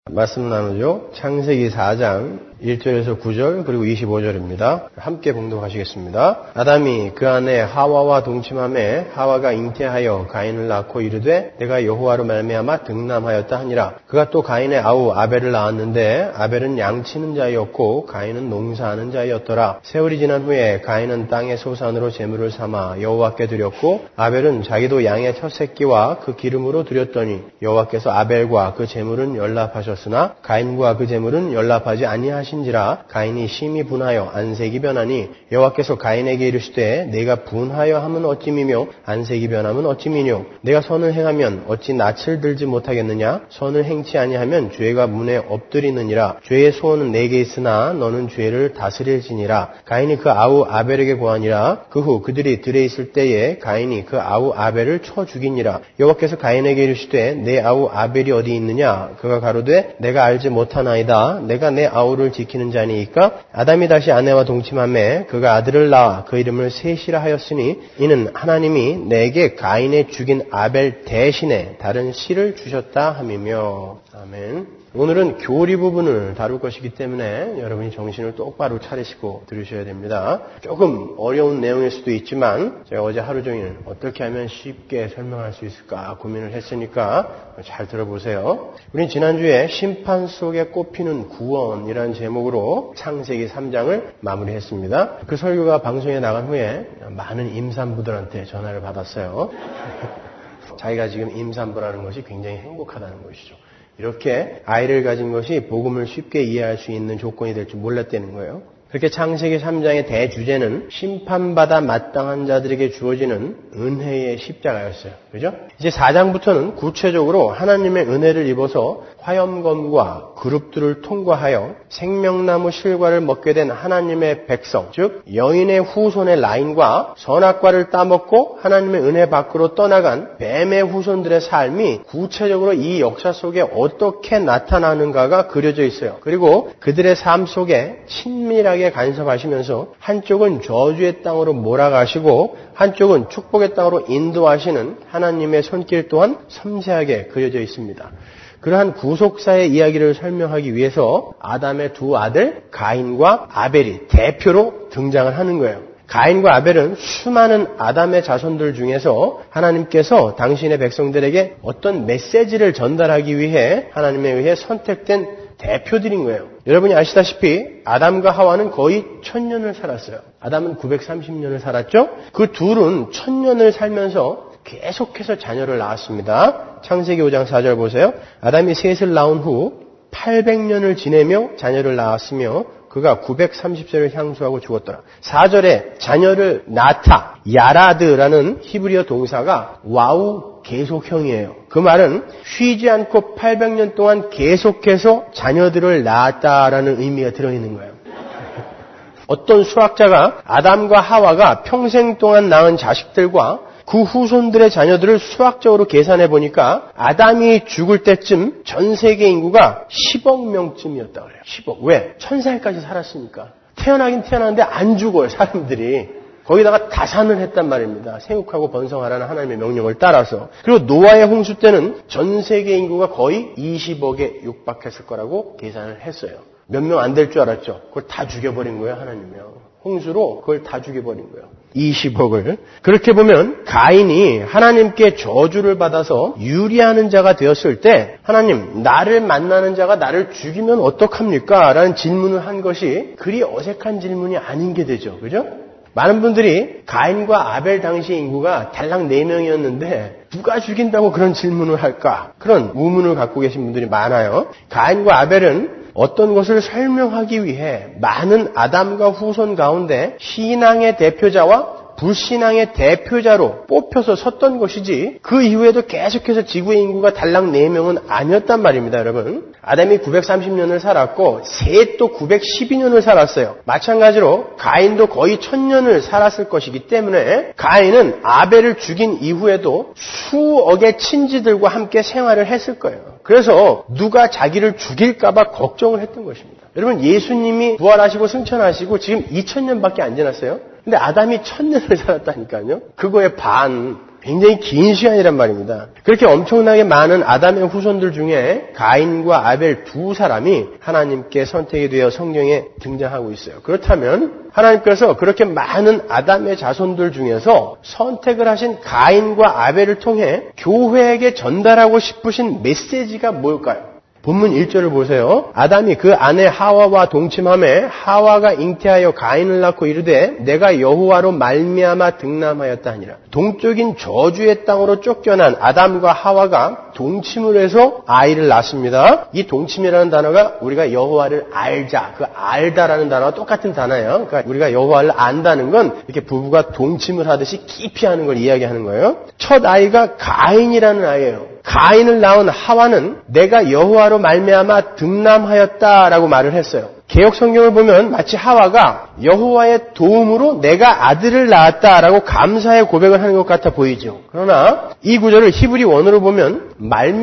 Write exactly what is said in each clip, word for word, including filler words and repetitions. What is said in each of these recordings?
말씀 나누죠. 창세기 사 장 일 절에서 구 절 그리고 이십오 절입니다. 함께 봉독하시겠습니다. 아담이 그 아내 하와와 동침하매 하와가 잉태하여 가인을 낳고 이르되 내가 여호와로 말미암아 등남하였다 하니라. 그가 또 가인의 아우 아벨을 낳았는데 아벨은 양치는 자였고 가인은 농사하는 자였더라. 세월이 지난 후에 가인은 땅의 소산으로 제물을 삼아 여호와께 드렸고 아벨은 자기도 양의 첫 새끼와 그 기름으로 드렸더니 여호와께서 아벨과 그 제물은 연락하셨으나 가인과 그 제물은 연락하지 아니하시니라. 신지라 가인이 심히 분하여 안색이 변하니 여호와께서 가인에게 이르시되 내가 분하여 함은 어찌미며 안색이 변함은 어찌미뇨 내가 선을 행하면 어찌 낯을 들지 못하겠느냐 선을 행치 아니하면 죄가 문에 엎드리느니라 죄의 소원은 내게 있으나 너는 죄를 다스릴지니라 가인이 그 아우 아벨에게 고하니라 그 후 그들이 들에 있을 때에 가인이 그 아우 아벨을 쳐 죽이니라 여호와께서 가인에게 이르시되 내 아우 아벨이 어디 있느냐 그가 가로되 내가 알지 못하나이다 내가 내 아우를 지키는 자니이까 아담이 다시 아내와 동침하매 그가 아들을 낳아 그 이름을 셋이라 하였으니 이는 하나님이 내게 가인의 죽인 아벨 대신에 다른 씨를 주셨다 함이며. 아멘. 오늘은 교리 부분을 다룰 것이기 때문에 여러분이 정신을 똑바로 차리시고 들으셔야 됩니다. 조금 어려운 내용일 수도 있지만 제가 어제 하루 종일 어떻게 하면 쉽게 설명할 수 있을까 고민을 했으니까 잘 들어보세요. 우린 지난주에 심판 속에 꼽히는 구원이라는 제목으로 창세기 삼 장을 마무리했습니다. 그 설교가 방송에 나간 후에 많은 임산부들한테 전화를 받았어요. 자기가 지금 임산부라는 것이 굉장히 행복하다는 것이죠. 이렇게 아이를 가진 것이 복음을 쉽게 이해할 수 있는 조건이 될 줄 몰랐다는 거예요. 그렇게 창세기 삼 장의 대주제는 심판받아 마땅한 자들에게 주어지는 은혜의 십자가였어요. 그죠? 이제 사 장부터는 구체적으로 하나님의 은혜를 입어서 화염검과 그룹들을 통과하여 생명나무 실과를 먹게 된 하나님의 백성, 즉 여인의 후손의 라인과 선악과를 따먹고 하나님의 은혜 밖으로 떠나간 뱀의 후손들의 삶이 구체적으로 이 역사 속에 어떻게 나타나는가가 그려져 있어요. 그리고 그들의 삶 속에 친밀하게 간섭하시면서 한쪽은 저주의 땅으로 몰아가시고 한쪽은 축복의 땅으로 인도하시는 하나님의 손길 또한 섬세하게 그려져 있습니다. 그러한 구속사의 이야기를 설명하기 위해서 아담의 두 아들 가인과 아벨이 대표로 등장을 하는 거예요. 가인과 아벨은 수많은 아담의 자손들 중에서 하나님께서 당신의 백성들에게 어떤 메시지를 전달하기 위해 하나님에 의해 선택된 대표들인 거예요. 여러분이 아시다시피 아담과 하와는 거의 천년을 살았어요. 아담은 구백삼십 년을 살았죠. 그 둘은 천년을 살면서 계속해서 자녀를 낳았습니다. 창세기 오 장 사 절 보세요. 아담이 셋을 낳은 후 팔백 년을 지내며 자녀를 낳았으며 그가 구백삼십 세를 향수하고 죽었더라. 사 절에 자녀를 낳다, 야라드라는 히브리어 동사가 와우 계속형이에요. 그 말은 쉬지 않고 팔백 년 동안 계속해서 자녀들을 낳았다라는 의미가 들어있는 거예요. 어떤 수학자가 아담과 하와가 평생 동안 낳은 자식들과 그 후손들의 자녀들을 수학적으로 계산해 보니까 아담이 죽을 때쯤 전 세계 인구가 십억 명쯤이었다 그래요. 십억. 왜? 천 살까지 살았으니까. 태어나긴 태어났는데 안 죽어요, 사람들이. 거기다가 다산을 했단 말입니다. 생육하고 번성하라는 하나님의 명령을 따라서. 그리고 노아의 홍수 때는 전 세계 인구가 거의 이십억에 육박했을 거라고 계산을 했어요. 몇 명 안 될 줄 알았죠. 그걸 다 죽여버린 거예요, 하나님이요. 홍수로 그걸 다 죽여버린 거예요. 이십억을. 그렇게 보면 가인이 하나님께 저주를 받아서 유리하는 자가 되었을 때 하나님, 나를 만나는 자가 나를 죽이면 어떡합니까? 라는 질문을 한 것이 그리 어색한 질문이 아닌 게 되죠. 그죠? 많은 분들이 가인과 아벨 당시 인구가 달랑 네 명이었는데 누가 죽인다고 그런 질문을 할까? 그런 의문을 갖고 계신 분들이 많아요. 가인과 아벨은 어떤 것을 설명하기 위해 많은 아담과 후손 가운데 신앙의 대표자와 불신앙의 대표자로 뽑혀서 섰던 것이지 그 이후에도 계속해서 지구의 인구가 달랑 네 명은 아니었단 말입니다, 여러분. 아담이 구백삼십 년을 살았고 셋도 구백십이 년을 살았어요. 마찬가지로 가인도 거의 천년을 살았을 것이기 때문에 가인은 아벨을 죽인 이후에도 수억의 친지들과 함께 생활을 했을 거예요. 그래서 누가 자기를 죽일까 봐 걱정을 했던 것입니다. 여러분, 예수님이 부활하시고 승천하시고 지금 이천 년밖에 안 지났어요. 근데 아담이 천년을 살았다니까요. 그거의 반, 굉장히 긴 시간이란 말입니다. 그렇게 엄청나게 많은 아담의 후손들 중에 가인과 아벨 두 사람이 하나님께 선택이 되어 성경에 등장하고 있어요. 그렇다면 하나님께서 그렇게 많은 아담의 자손들 중에서 선택을 하신 가인과 아벨을 통해 교회에게 전달하고 싶으신 메시지가 뭘까요? 본문 일 절을 보세요. 아담이 그 아내 하와와 동침하매 하와가 잉태하여 가인을 낳고 이르되 내가 여호와로 말미암아 등남하였다 하니라. 동쪽인 저주의 땅으로 쫓겨난 아담과 하와가 동침을 해서 아이를 낳습니다. 이 동침이라는 단어가 우리가 여호와를 알자, 그 알다라는 단어와 똑같은 단어예요. 그러니까 우리가 여호와를 안다는 건 이렇게 부부가 동침을 하듯이 깊이 하는 걸 이야기하는 거예요. 첫 아이가 가인이라는 아이예요. 가인을 낳은 하와는 내가 여호와로 말미암아 등남하였다라고 말을 했어요. 개역 성경을 보면 마치 하와가 여호와의 도움으로 내가 아들을 낳았다라고 감사의 고백을 하는 것 같아 보이죠. 그러나 이 구절을 히브리 원어로 보면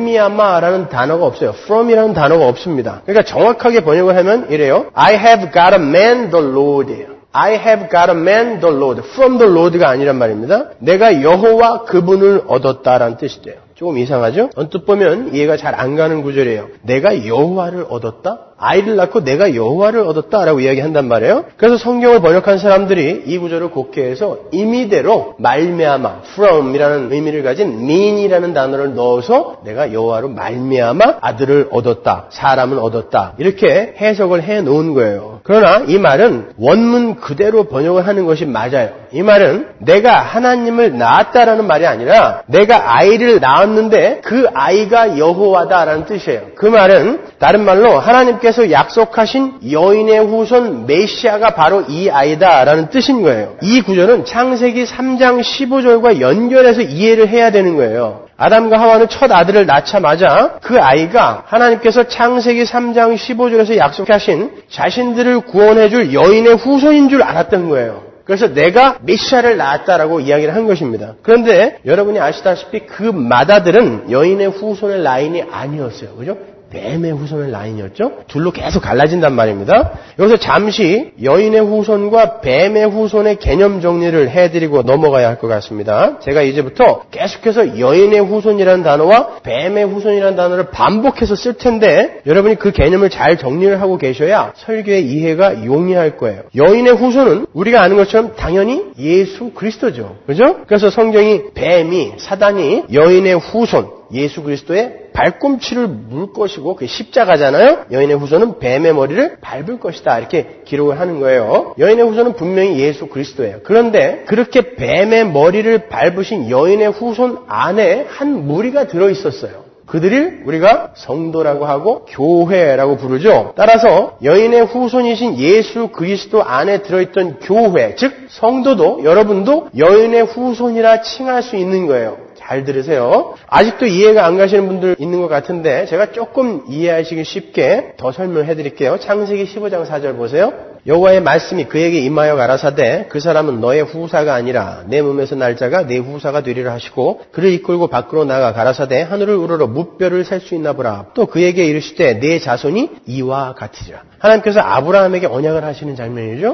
말미암아라는 단어가 없어요. from이라는 단어가 없습니다. 그러니까 정확하게 번역을 하면 이래요. I have got a man the Lord예요. I have got a man the Lord. From the Lord가 아니란 말입니다. 내가 여호와 그분을 얻었다라는 뜻이 돼요. 조금 이상하죠? 언뜻 보면 이해가 잘 안 가는 구절이에요. 내가 여호와를 얻었다? 아이를 낳고 내가 여호와를 얻었다라고 이야기한단 말이에요. 그래서 성경을 번역한 사람들이 이 구절을 곡해해서 임의대로 말미암아, from이라는 의미를 가진 mean이라는 단어를 넣어서 내가 여호와로 말미암아 아들을 얻었다, 사람을 얻었다 이렇게 해석을 해놓은 거예요. 그러나 이 말은 원문 그대로 번역을 하는 것이 맞아요. 이 말은 내가 하나님을 낳았다라는 말이 아니라 내가 아이를 낳았는데 그 아이가 여호와다라는 뜻이에요. 그 말은 다른 말로 하나님께서 약속하신 여인의 후손 메시아가 바로 이 아이다라는 뜻인 거예요. 이 구절은 창세기 삼 장 십오 절과 연결해서 이해를 해야 되는 거예요. 아담과 하와는 첫 아들을 낳자마자 그 아이가 하나님께서 창세기 삼 장 십오 절에서 약속하신 자신들을 구원해줄 여인의 후손인 줄 알았던 거예요. 그래서 내가 메시아를 낳았다라고 이야기를 한 것입니다. 그런데 여러분이 아시다시피 그 맏아들은 여인의 후손의 라인이 아니었어요. 그죠? 뱀의 후손의 라인이었죠. 둘로 계속 갈라진단 말입니다. 여기서 잠시 여인의 후손과 뱀의 후손의 개념 정리를 해드리고 넘어가야 할 것 같습니다. 제가 이제부터 계속해서 여인의 후손이라는 단어와 뱀의 후손이라는 단어를 반복해서 쓸 텐데 여러분이 그 개념을 잘 정리를 하고 계셔야 설교의 이해가 용이할 거예요. 여인의 후손은 우리가 아는 것처럼 당연히 예수 그리스도죠. 그죠? 그래서 성경이 뱀이, 사단이 여인의 후손, 예수 그리스도의 발꿈치를 물 것이고 그게 십자가잖아요. 여인의 후손은 뱀의 머리를 밟을 것이다 이렇게 기록을 하는 거예요. 여인의 후손은 분명히 예수 그리스도예요. 그런데 그렇게 뱀의 머리를 밟으신 여인의 후손 안에 한 무리가 들어있었어요. 그들을 우리가 성도라고 하고 교회라고 부르죠. 따라서 여인의 후손이신 예수 그리스도 안에 들어있던 교회, 즉 성도도 여러분도 여인의 후손이라 칭할 수 있는 거예요. 잘 들으세요. 아직도 이해가 안 가시는 분들 있는 것 같은데 제가 조금 이해하시기 쉽게 더 설명해 드릴게요. 창세기 십오 장 사 절 보세요. 여호와의 말씀이 그에게 임하여 가라사대 그 사람은 너의 후사가 아니라 내 몸에서 날 자가 내 후사가 되리라 하시고 그를 이끌고 밖으로 나가 가라사대 하늘을 우러러 무뼈를 셀 수 있나 보라. 또 그에게 이르시되 내 자손이 이와 같으리라. 하나님께서 아브라함에게 언약을 하시는 장면이죠.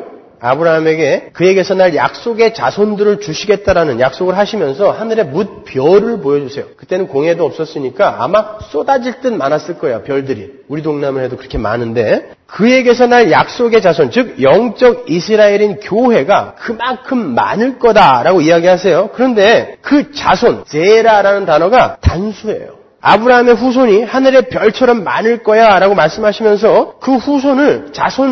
아브라함에게 그에게서 날 약속의 자손들을 주시겠다라는 약속을 하시면서 하늘에 뭇별을 보여주세요. 그때는 공해도 없었으니까 아마 쏟아질 듯 많았을 거예요. 별들이. 우리 동남아에도 해도 그렇게 많은데 그에게서 날 약속의 자손, 즉 영적 이스라엘인 교회가 그만큼 많을 거다라고 이야기하세요. 그런데 그 자손, 제라라는 단어가 단수예요. 아브라함의 후손이 하늘의 별처럼 많을 거야 라고 말씀하시면서 그 후손을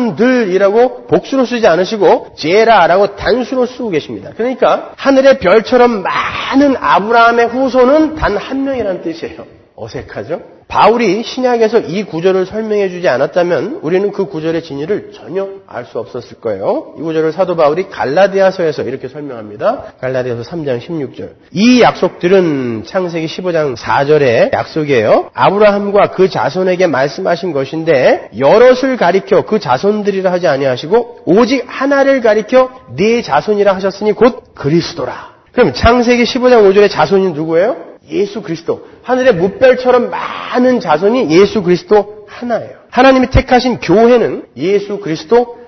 자손들이라고 복수로 쓰지 않으시고 제라라고 단수로 쓰고 계십니다. 그러니까 하늘의 별처럼 많은 아브라함의 후손은 단 한 명이라는 뜻이에요. 어색하죠? 바울이 신약에서 이 구절을 설명해 주지 않았다면 우리는 그 구절의 진위를 전혀 알 수 없었을 거예요. 이 구절을 사도 바울이 갈라디아서에서 이렇게 설명합니다. 갈라디아서 삼 장 십육 절. 이 약속들은 창세기 십오 장 사 절의 약속이에요. 아브라함과 그 자손에게 말씀하신 것인데 여럿을 가리켜 그 자손들이라 하지 아니하시고 오직 하나를 가리켜 네 자손이라 하셨으니 곧 그리스도라. 그럼 창세기 십오 장 오 절의 자손이 누구예요? 예수 그리스도. 하늘의 무별처럼 많은 자손이 예수 그리스도 하나예요. 하나님이 택하신 교회는 예수 그리스도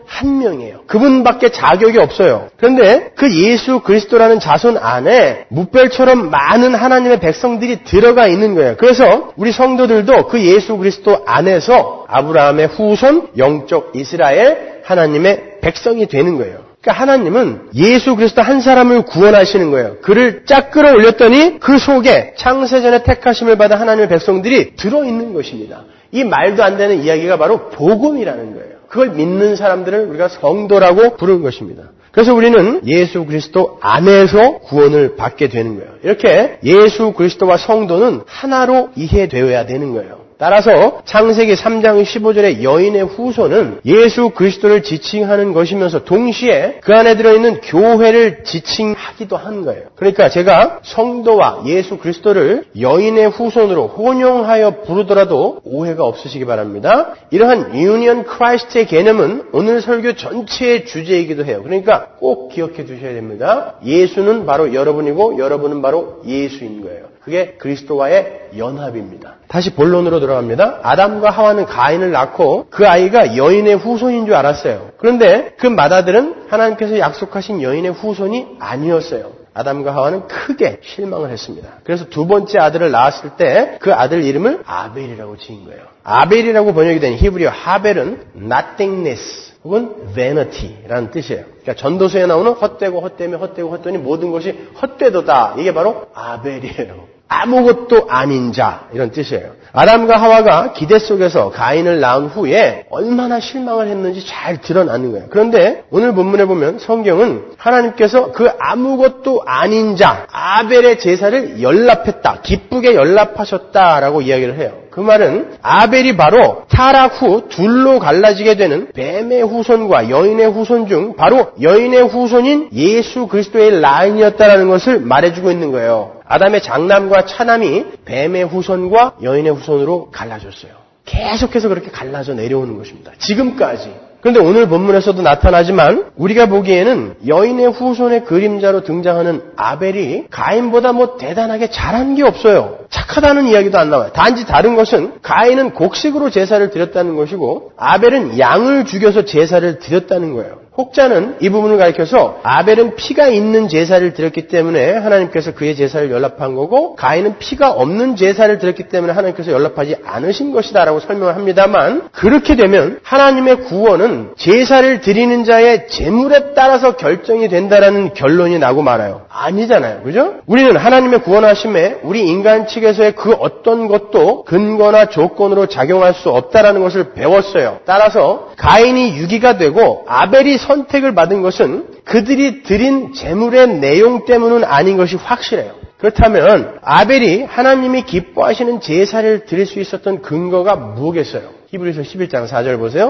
한 명이에요. 그분밖에 자격이 없어요. 그런데 그 예수 그리스도라는 자손 안에 무별처럼 많은 하나님의 백성들이 들어가 있는 거예요. 그래서 우리 성도들도 그 예수 그리스도 안에서 아브라함의 후손, 영적 이스라엘, 하나님의 백성이 되는 거예요. 그러니까 하나님은 예수 그리스도 한 사람을 구원하시는 거예요. 그를 쫙 끌어올렸더니 그 속에 창세전에 택하심을 받은 하나님의 백성들이 들어있는 것입니다. 이 말도 안 되는 이야기가 바로 복음이라는 거예요. 그걸 믿는 사람들을 우리가 성도라고 부르는 것입니다. 그래서 우리는 예수 그리스도 안에서 구원을 받게 되는 거예요. 이렇게 예수 그리스도와 성도는 하나로 이해되어야 되는 거예요. 따라서 창세기 삼 장 십오 절의 여인의 후손은 예수 그리스도를 지칭하는 것이면서 동시에 그 안에 들어있는 교회를 지칭하기도 한 거예요. 그러니까 제가 성도와 예수 그리스도를 여인의 후손으로 혼용하여 부르더라도 오해가 없으시기 바랍니다. 이러한 유니언 크라이스트의 개념은 오늘 설교 전체의 주제이기도 해요. 그러니까 꼭 기억해 두셔야 됩니다. 예수는 바로 여러분이고 여러분은 바로 예수인 거예요. 그게 그리스도와의 연합입니다. 다시 본론으로 들어갑니다. 아담과 하와는 가인을 낳고 그 아이가 여인의 후손인 줄 알았어요. 그런데 그 맏아들은 하나님께서 약속하신 여인의 후손이 아니었어요. 아담과 하와는 크게 실망을 했습니다. 그래서 두 번째 아들을 낳았을 때 그 아들 이름을 아벨이라고 지은 거예요. 아벨이라고 번역이 된 히브리어 하벨은 nothingness 혹은 vanity라는 뜻이에요. 그러니까 전도서에 나오는 헛되고 헛되며 헛되고 헛되니 모든 것이 헛되도다. 이게 바로 아벨이에요. 아무것도 아닌 자 이런 뜻이에요. 아담과 하와가 기대 속에서 가인을 낳은 후에 얼마나 실망을 했는지 잘 드러나는 거예요. 그런데 오늘 본문에 보면 성경은 하나님께서 그 아무것도 아닌 자 아벨의 제사를 연납했다. 기쁘게 연납하셨다라고 이야기를 해요. 그 말은 아벨이 바로 타락 후 둘로 갈라지게 되는 뱀의 후손과 여인의 후손 중 바로 여인의 후손인 예수 그리스도의 라인이었다라는 것을 말해주고 있는 거예요. 아담의 장남과 차남이 뱀의 후손과 여인의 후손으로 갈라졌어요. 계속해서 그렇게 갈라져 내려오는 것입니다. 지금까지. 그런데 오늘 본문에서도 나타나지만 우리가 보기에는 여인의 후손의 그림자로 등장하는 아벨이 가인보다 뭐 대단하게 잘한 게 없어요. 착하다는 이야기도 안 나와요. 단지 다른 것은 가인은 곡식으로 제사를 드렸다는 것이고 아벨은 양을 죽여서 제사를 드렸다는 거예요. 혹자는 이 부분을 가리켜서 아벨은 피가 있는 제사를 드렸기 때문에 하나님께서 그의 제사를 연납한 거고 가인은 피가 없는 제사를 드렸기 때문에 하나님께서 연납하지 않으신 것이다 라고 설명을 합니다만 그렇게 되면 하나님의 구원은 제사를 드리는 자의 재물에 따라서 결정이 된다라는 결론이 나고 말아요. 아니잖아요. 그죠? 우리는 하나님의 구원하심에 우리 인간 측에서의 그 어떤 것도 근거나 조건으로 작용할 수 없다라는 것을 배웠어요. 따라서 가인이 유기가 되고 아벨이 선택을 받은 것은 그들이 드린 제물의 내용 때문은 아닌 것이 확실해요. 그렇다면 아벨이 하나님이 기뻐하시는 제사를 드릴 수 있었던 근거가 무엇이겠어요? 히브리서 십일 장 사 절 보세요.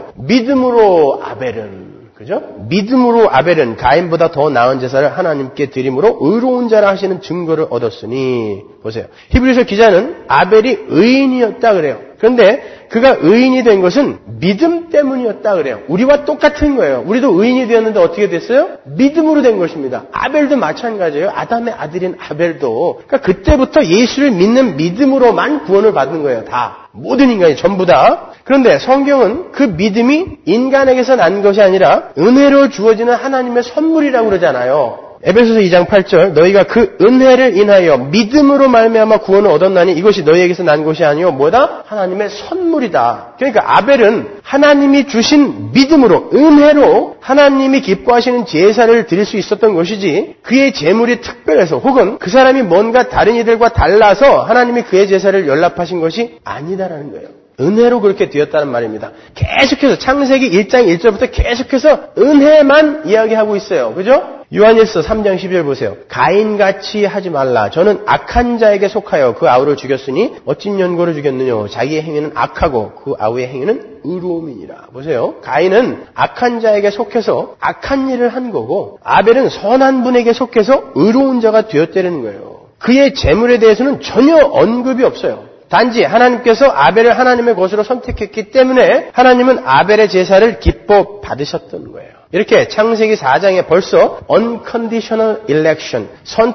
믿음으로 아벨은 그죠? 믿음으로 아벨은 가인보다 더 나은 제사를 하나님께 드림으로 의로운 자라 하시는 증거를 얻었으니 보세요. 히브리서 기자는 아벨이 의인이었다 그래요. 그런데 그가 의인이 된 것은 믿음 때문이었다 그래요. 우리와 똑같은 거예요. 우리도 의인이 되었는데 어떻게 됐어요? 믿음으로 된 것입니다. 아벨도 마찬가지예요. 아담의 아들인 아벨도. 그러니까 그때부터 예수를 믿는 믿음으로만 구원을 받는 거예요. 다. 모든 인간이 전부 다. 그런데 성경은 그 믿음이 인간에게서 난 것이 아니라 은혜로 주어지는 하나님의 선물이라고 그러잖아요. 에베소서 이 장 팔 절 너희가 그 은혜를 인하여 믿음으로 말미암아 구원을 얻었나니 이것이 너희에게서 난 것이 아니요 뭐다? 하나님의 선물이다. 그러니까 아벨은 하나님이 주신 믿음으로 은혜로 하나님이 기뻐하시는 제사를 드릴 수 있었던 것이지 그의 제물이 특별해서 혹은 그 사람이 뭔가 다른 이들과 달라서 하나님이 그의 제사를 연납하신 것이 아니다라는 거예요. 은혜로 그렇게 되었다는 말입니다. 계속해서 창세기 일 장 일 절부터 계속해서 은혜만 이야기하고 있어요. 그죠? 요한일서 삼 장 십이 절 보세요. 가인같이 하지 말라. 저는 악한 자에게 속하여 그 아우를 죽였으니 어찐 연고를 죽였느냐. 자기의 행위는 악하고 그 아우의 행위는 의로움이니라. 보세요. 가인은 악한 자에게 속해서 악한 일을 한 거고 아벨은 선한 분에게 속해서 의로운 자가 되었다는 거예요. 그의 재물에 대해서는 전혀 언급이 없어요. 단지 하나님께서 아벨을 하나님의 것으로 선택했기 때문에 하나님은 아벨의 제사를 기뻐 받으셨던 거예요. 이렇게 창세기 사 장에 벌써 unconditional election,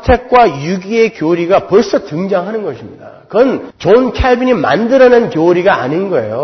선택과 유기의 교리가 벌써 등장하는 것입니다. 그건 존 캘빈이 만들어낸 교리가 아닌 거예요.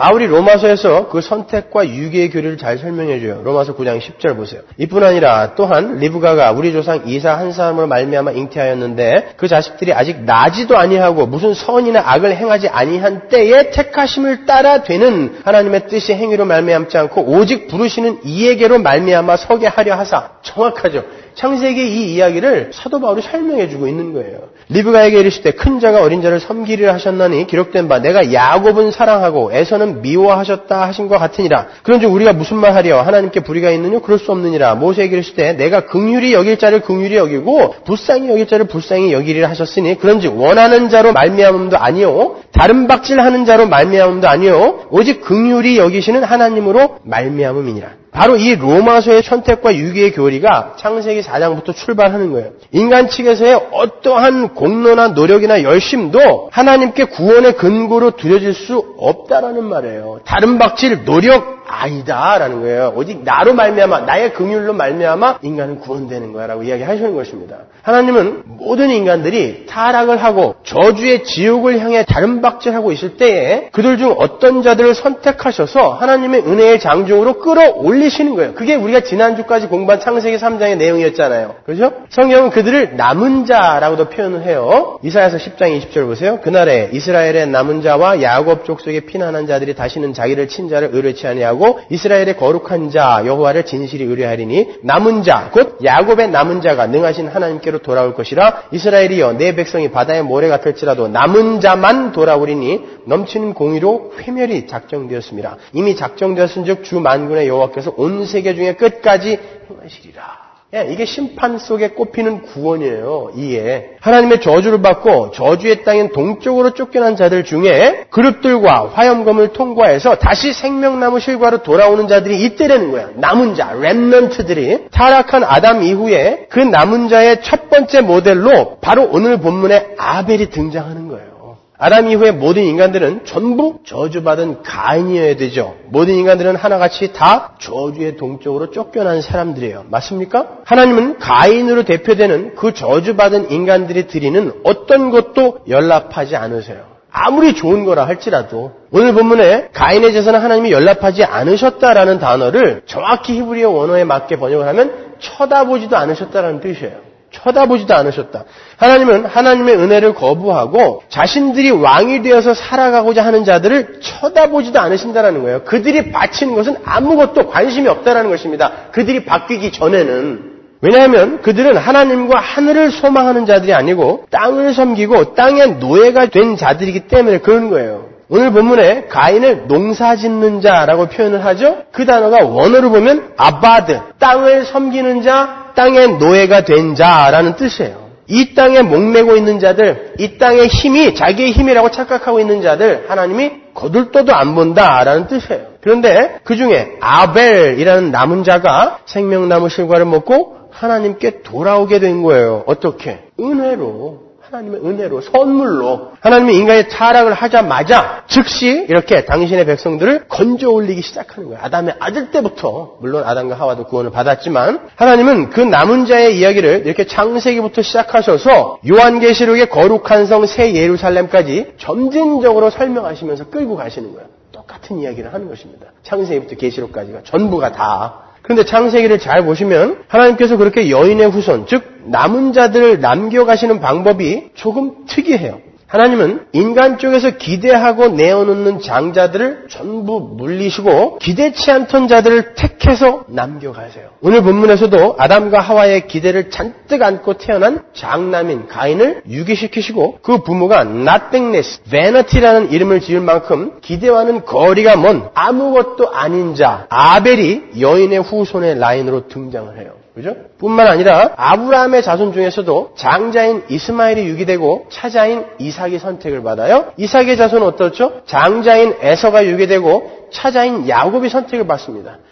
바울이 로마서에서 그 선택과 유기의 교리를 잘 설명해줘요. 로마서 구 장 십 절 보세요. 이뿐 아니라 또한 리브가가 우리 조상 이사 한 사람으로 말미암아 잉태하였는데 그 자식들이 아직 나지도 아니하고 무슨 선이나 악을 행하지 아니한 때에 택하심을 따라 되는 하나님의 뜻이 행위로 말미암지 않고 오직 부르시는 이에게로 말미암아 서게 하려 하사. 정확하죠. 창세기 이 이야기를 사도 바울이 설명해주고 있는 거예요. 리브가에게 이르실 때 큰 자가 어린 자를 섬기리라 하셨나니 기록된 바 내가 야곱은 사랑하고 에서는 미워하셨다 하신 것 같으니라. 그런즉 우리가 무슨 말 하리요? 하나님께 불의가 있느냐? 그럴 수 없느니라. 모세에게 이르실 때 내가 긍휼히 여길 자를 긍휼히 여기고 불쌍히 여길 자를 불쌍히 여기리라 하셨으니 그런즉 원하는 자로 말미암음도 아니요 다른 박질하는 자로 말미암음도 아니요 오직 긍휼히 여기시는 하나님으로 말미암음이니라. 바로 이 로마서의 선택과 유기의 교리가 창세기 사 장부터 출발하는 거예요. 인간 측에서의 어떠한 공로나 노력이나 열심도 하나님께 구원의 근거로 들여질 수 없다라는 말이에요. 다른 박질, 노력 아니다라는 거예요. 오직 나로 말미암아, 나의 긍휼로 말미암아 인간은 구원되는 거야라고 이야기하시는 것입니다. 하나님은 모든 인간들이 타락을 하고 저주의 지옥을 향해 다른 박질하고 있을 때에 그들 중 어떤 자들을 선택하셔서 하나님의 은혜의 장중으로 끌어올리시는 거예요. 그게 우리가 지난주까지 공부한 창세기 삼 장의 내용이었잖아요. 그렇죠? 성경은 그들을 남은 자라고도 표현을 해요. 이사야서 십 장 이십 절 보세요. 그날에 이스라엘의 남은 자와 야곱 족속의 피난한 자들이 다시는 자기를 친자를 의뢰치 아니하고 이스라엘의 거룩한 자 여호와를 진실히 의뢰하리니 남은 자 곧 야곱의 남은 자가 능하신 하나님께로 돌아올 것이라. 이스라엘이여 내 백성이 바다의 모래 같을지라도 남은 자만 돌아오리니 넘치는 공의로 회멸이 작정되었습니다. 이미 작정되었은즉 주 만군의 여호와께서 온 세계 중에 끝까지 행하시리라. 예, 이게 심판 속에 꼽히는 구원이에요. 이에 하나님의 저주를 받고 저주의 땅인 동쪽으로 쫓겨난 자들 중에 그룹들과 화염검을 통과해서 다시 생명나무 실과로 돌아오는 자들이 이때라는 거야. 남은 자, 렘넌트들이 타락한 아담 이후에 그 남은 자의 첫 번째 모델로 바로 오늘 본문에 아벨이 등장하는 거예요. 아담 이후에 모든 인간들은 전부 저주받은 가인이어야 되죠. 모든 인간들은 하나같이 다 저주의 동쪽으로 쫓겨난 사람들이에요. 맞습니까? 하나님은 가인으로 대표되는 그 저주받은 인간들이 드리는 어떤 것도 연락하지 않으세요. 아무리 좋은 거라 할지라도 오늘 본문에 가인의 제사는 하나님이 연락하지 않으셨다라는 단어를 정확히 히브리어 원어에 맞게 번역을 하면 쳐다보지도 않으셨다라는 뜻이에요. 쳐다보지도 않으셨다. 하나님은 하나님의 은혜를 거부하고 자신들이 왕이 되어서 살아가고자 하는 자들을 쳐다보지도 않으신다는 거예요. 그들이 바치는 것은 아무것도 관심이 없다는 것입니다. 그들이 바뀌기 전에는. 왜냐하면 그들은 하나님과 하늘을 소망하는 자들이 아니고 땅을 섬기고 땅의 노예가 된 자들이기 때문에 그런 거예요. 오늘 본문에 가인을 농사짓는 자라고 표현을 하죠. 그 단어가 원어로 보면 아바드, 땅을 섬기는 자, 땅의 노예가 된 자라는 뜻이에요. 이 땅에 목매고 있는 자들, 이 땅의 힘이 자기의 힘이라고 착각하고 있는 자들 하나님이 거들떠도 안 본다라는 뜻이에요. 그런데 그 중에 아벨이라는 남은 자가 생명나무 실과를 먹고 하나님께 돌아오게 된 거예요. 어떻게? 은혜로. 하나님의 은혜로, 선물로. 하나님이 인간의 타락을 하자마자 즉시 이렇게 당신의 백성들을 건져 올리기 시작하는 거예요. 아담의 아들 때부터. 물론 아담과 하와도 구원을 받았지만 하나님은 그 남은 자의 이야기를 이렇게 창세기부터 시작하셔서 요한계시록의 거룩한 성 새 예루살렘까지 점진적으로 설명하시면서 끌고 가시는 거예요. 똑같은 이야기를 하는 것입니다. 창세기부터 계시록까지가 전부가 다. 그런데 창세기를 잘 보시면 하나님께서 그렇게 여인의 후손, 즉 남은 자들을 남겨가시는 방법이 조금 특이해요. 하나님은 인간 쪽에서 기대하고 내어놓는 장자들을 전부 물리시고 기대치 않던 자들을 택해서 남겨가세요. 오늘 본문에서도 아담과 하와의 기대를 잔뜩 안고 태어난 장남인 가인을 유기시키시고 그 부모가 nothingness, vanity라는 이름을 지을 만큼 기대와는 거리가 먼 아무것도 아닌 자 아벨이 여인의 후손의 라인으로 등장을 해요. 그죠? 뿐만 아니라 아브라함의 자손 중에서도 장자인 이스마엘이 유기되고 차자인 이삭이 선택을 받아요. 이삭의 자손은 어떻죠? 장자인 에서가 유기되고 차자인 야곱이 선택을 받습니다.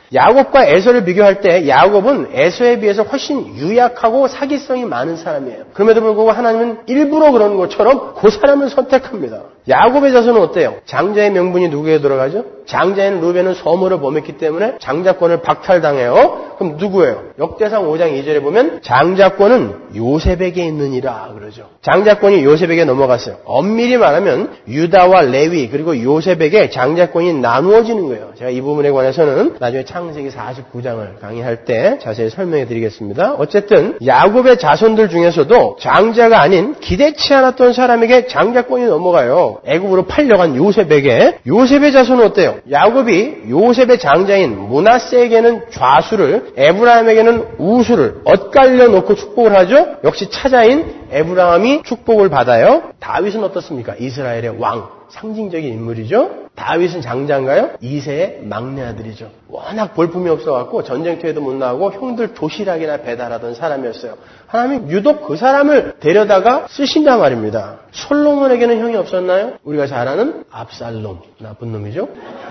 야곱과 에서를 비교할 때 야곱은 에서에 비해서 훨씬 유약하고 사기성이 많은 사람이에요. 그럼에도 불구하고 하나님은 일부러 그런 것처럼 그 사람을 선택합니다. 야곱의 자손은 어때요? 장자의 명분이 누구에게 돌아가죠? 장자인 루벤은 소모를 범했기 때문에 장자권을 박탈당해요. 그럼 누구예요? 역대상 오 장 이 절에 보면 장자권은 요셉에게 있느니라 그러죠. 장자권이 요셉에게 넘어갔어요. 엄밀히 말하면 유다와 레위 그리고 요셉에게 장자권이 나누어지는 거예요. 제가 이 부분에 관해서는 나중에 창세기 사십구 장을 강의할 때 자세히 설명해 드리겠습니다. 어쨌든 야곱의 자손들 중에서도 장자가 아닌 기대치 않았던 사람에게 장자권이 넘어가요. 애굽으로 팔려간 요셉에게. 요셉의 자손은 어때요? 야곱이 요셉의 장자인 므낫세에게는 좌수를, 에브라임에게는 우수를 엇갈려 놓고 축복을 하죠. 역시 차자인 에브라임이 축복을 받아요. 다윗은 어떻습니까? 이스라엘의 왕, 상징적인 인물이죠. 다윗은 장자인가요? 이세의 막내 아들이죠. 워낙 볼품이 없어갖고 전쟁터에도 못 나가고 형들 도시락이나 배달하던 사람이었어요. 하나님이 유독 그 사람을 데려다가 쓰신단 말입니다. 솔로몬에게는 형이 없었나요? 우리가 잘 아는 압살롬, 나쁜 놈이죠.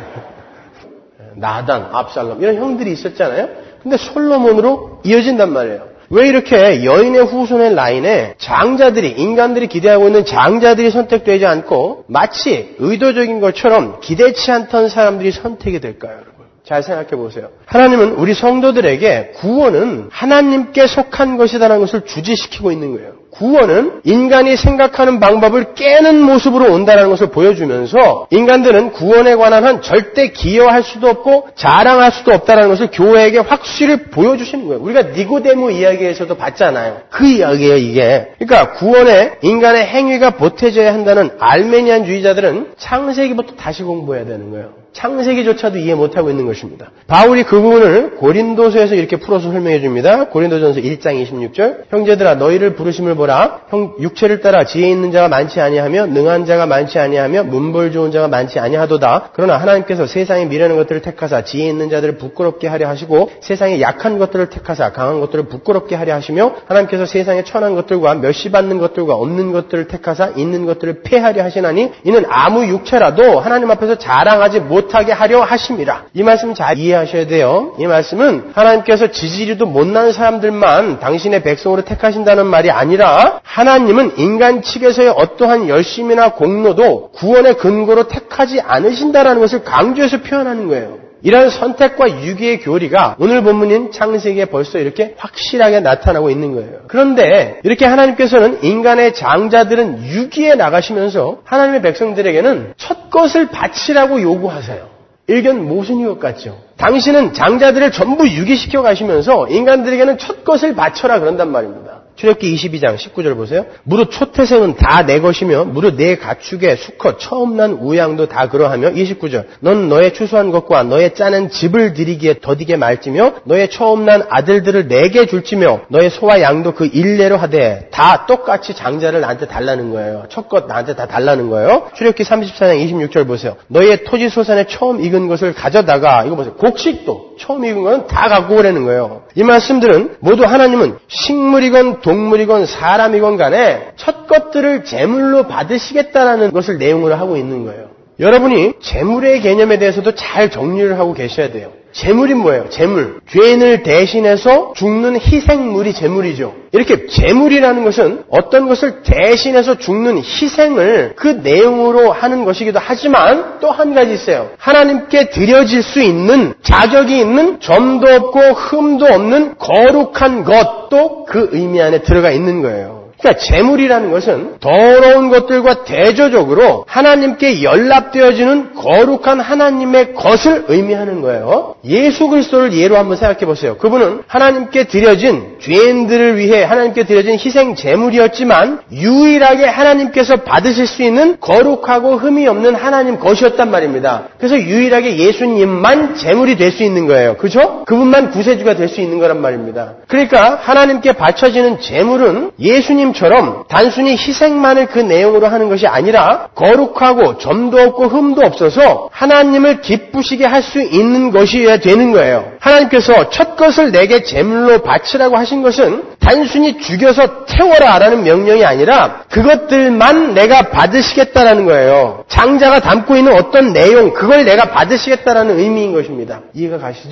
나단, 압살롬 이런 형들이 있었잖아요. 근데 솔로몬으로 이어진단 말이에요. 왜 이렇게 여인의 후손의 라인에 장자들이, 인간들이 기대하고 있는 장자들이 선택되지 않고 마치 의도적인 것처럼 기대치 않던 사람들이 선택이 될까요, 여러분? 잘 생각해 보세요. 하나님은 우리 성도들에게 구원은 하나님께 속한 것이라는 것을 주지시키고 있는 거예요. 구원은 인간이 생각하는 방법을 깨는 모습으로 온다는 것을 보여주면서 인간들은 구원에 관한 한 절대 기여할 수도 없고 자랑할 수도 없다는 것을 교회에게 확실히 보여주시는 거예요. 우리가 니고데모 이야기에서도 봤잖아요. 그 이야기예요, 이게. 그러니까 구원에 인간의 행위가 보태져야 한다는 알메니안주의자들은 창세기부터 다시 공부해야 되는 거예요. 창세기조차도 이해 못하고 있는 것입니다. 바울이 그 부분을 고린도서에서 이렇게 풀어서 설명해 줍니다. 고린도전서 일 장 이십육 절 형제들아 너희를 부르심을 보라. 형 육체를 따라 지혜 있는 자가 많지 아니하며 능한 자가 많지 아니하며 문벌 좋은 자가 많지 아니하도다. 그러나 하나님께서 세상에 미련한 것들을 택하사 지혜 있는 자들을 부끄럽게 하려 하시고 세상에 약한 것들을 택하사 강한 것들을 부끄럽게 하려 하시며 하나님께서 세상에 천한 것들과 멸시받는 것들과 없는 것들을 택하사 있는 것들을 폐하려 하시나니 이는 아무 육체라도 하나님 앞에서 자랑하지 못 못하게 하려 하심이라. 이 말씀 잘 이해하셔야 돼요. 이 말씀은 하나님께서 지지리도 못난 사람들만 당신의 백성으로 택하신다는 말이 아니라 하나님은 인간 측에서의 어떠한 열심이나 공로도 구원의 근거로 택하지 않으신다라는 것을 강조해서 표현하는 거예요. 이런 선택과 유기의 교리가 오늘 본문인 창세기에 벌써 이렇게 확실하게 나타나고 있는 거예요. 그런데 이렇게 하나님께서는 인간의 장자들은 유기에 나가시면서 하나님의 백성들에게는 첫 것을 바치라고 요구하세요. 일견 모순인 것 같죠? 당신은 장자들을 전부 유기시켜 가시면서 인간들에게는 첫 것을 바쳐라 그런단 말입니다. 출애굽기 이십이 장 십구 절 보세요. 무릇 초태생은 다 내 것이며 무릇 내 가축의 수컷 처음 난 우양도 다 그러하며 이십구 절 넌 너의 추수한 것과 너의 짜낸 집을 드리기에 더디게 말지며 너의 처음 난 아들들을 내게 줄지며 너의 소와 양도 그 일례로 하되 다 똑같이 장자를 나한테 달라는 거예요. 첫 것 나한테 다 달라는 거예요. 출애굽기 삼십사 장 이십육 절 보세요. 너의 토지 소산에 처음 익은 것을 가져다가 이거 보세요. 곡식도 처음 익은 거는 다 갖고 오라는 거예요. 이 말씀들은 모두 하나님은 식물이건 동물이건 사람이건 간에 첫 것들을 제물로 받으시겠다라는 것을 내용으로 하고 있는 거예요. 여러분이 제물의 개념에 대해서도 잘 정리를 하고 계셔야 돼요. 제물이 뭐예요? 제물. 죄인을 대신해서 죽는 희생물이 제물이죠. 이렇게 제물이라는 것은 어떤 것을 대신해서 죽는 희생을 그 내용으로 하는 것이기도 하지만 또 한 가지 있어요. 하나님께 드려질 수 있는 자격이 있는 점도 없고 흠도 없는 거룩한 것도 그 의미 안에 들어가 있는 거예요. 그러니까 제물이라는 것은 더러운 것들과 대조적으로 하나님께 연락되어지는 거룩한 하나님의 것을 의미하는 거예요. 예수 그리스도를 예로 한번 생각해 보세요. 그분은 하나님께 드려진 죄인들을 위해 하나님께 드려진 희생 제물이었지만 유일하게 하나님께서 받으실 수 있는 거룩하고 흠이 없는 하나님 것이었단 말입니다. 그래서 유일하게 예수님만 제물이 될 수 있는 거예요. 그죠? 그분만 구세주가 될 수 있는 거란 말입니다. 그러니까 하나님께 바쳐지는 제물은 예수님 처럼 단순히 희생만을 그 내용으로 하는 것이 아니라 거룩하고 점도 없고 흠도 없어서 하나님을 기쁘시게 할 수 있는 것이어야 되는 거예요. 하나님께서 첫 것을 내게 제물로 바치라고 하신 것은 단순히 죽여서 태워라라는 명령이 아니라 그것들만 내가 받으시겠다라는 거예요. 장자가 담고 있는 어떤 내용, 그걸 내가 받으시겠다라는 의미인 것입니다. 이해가 가시죠?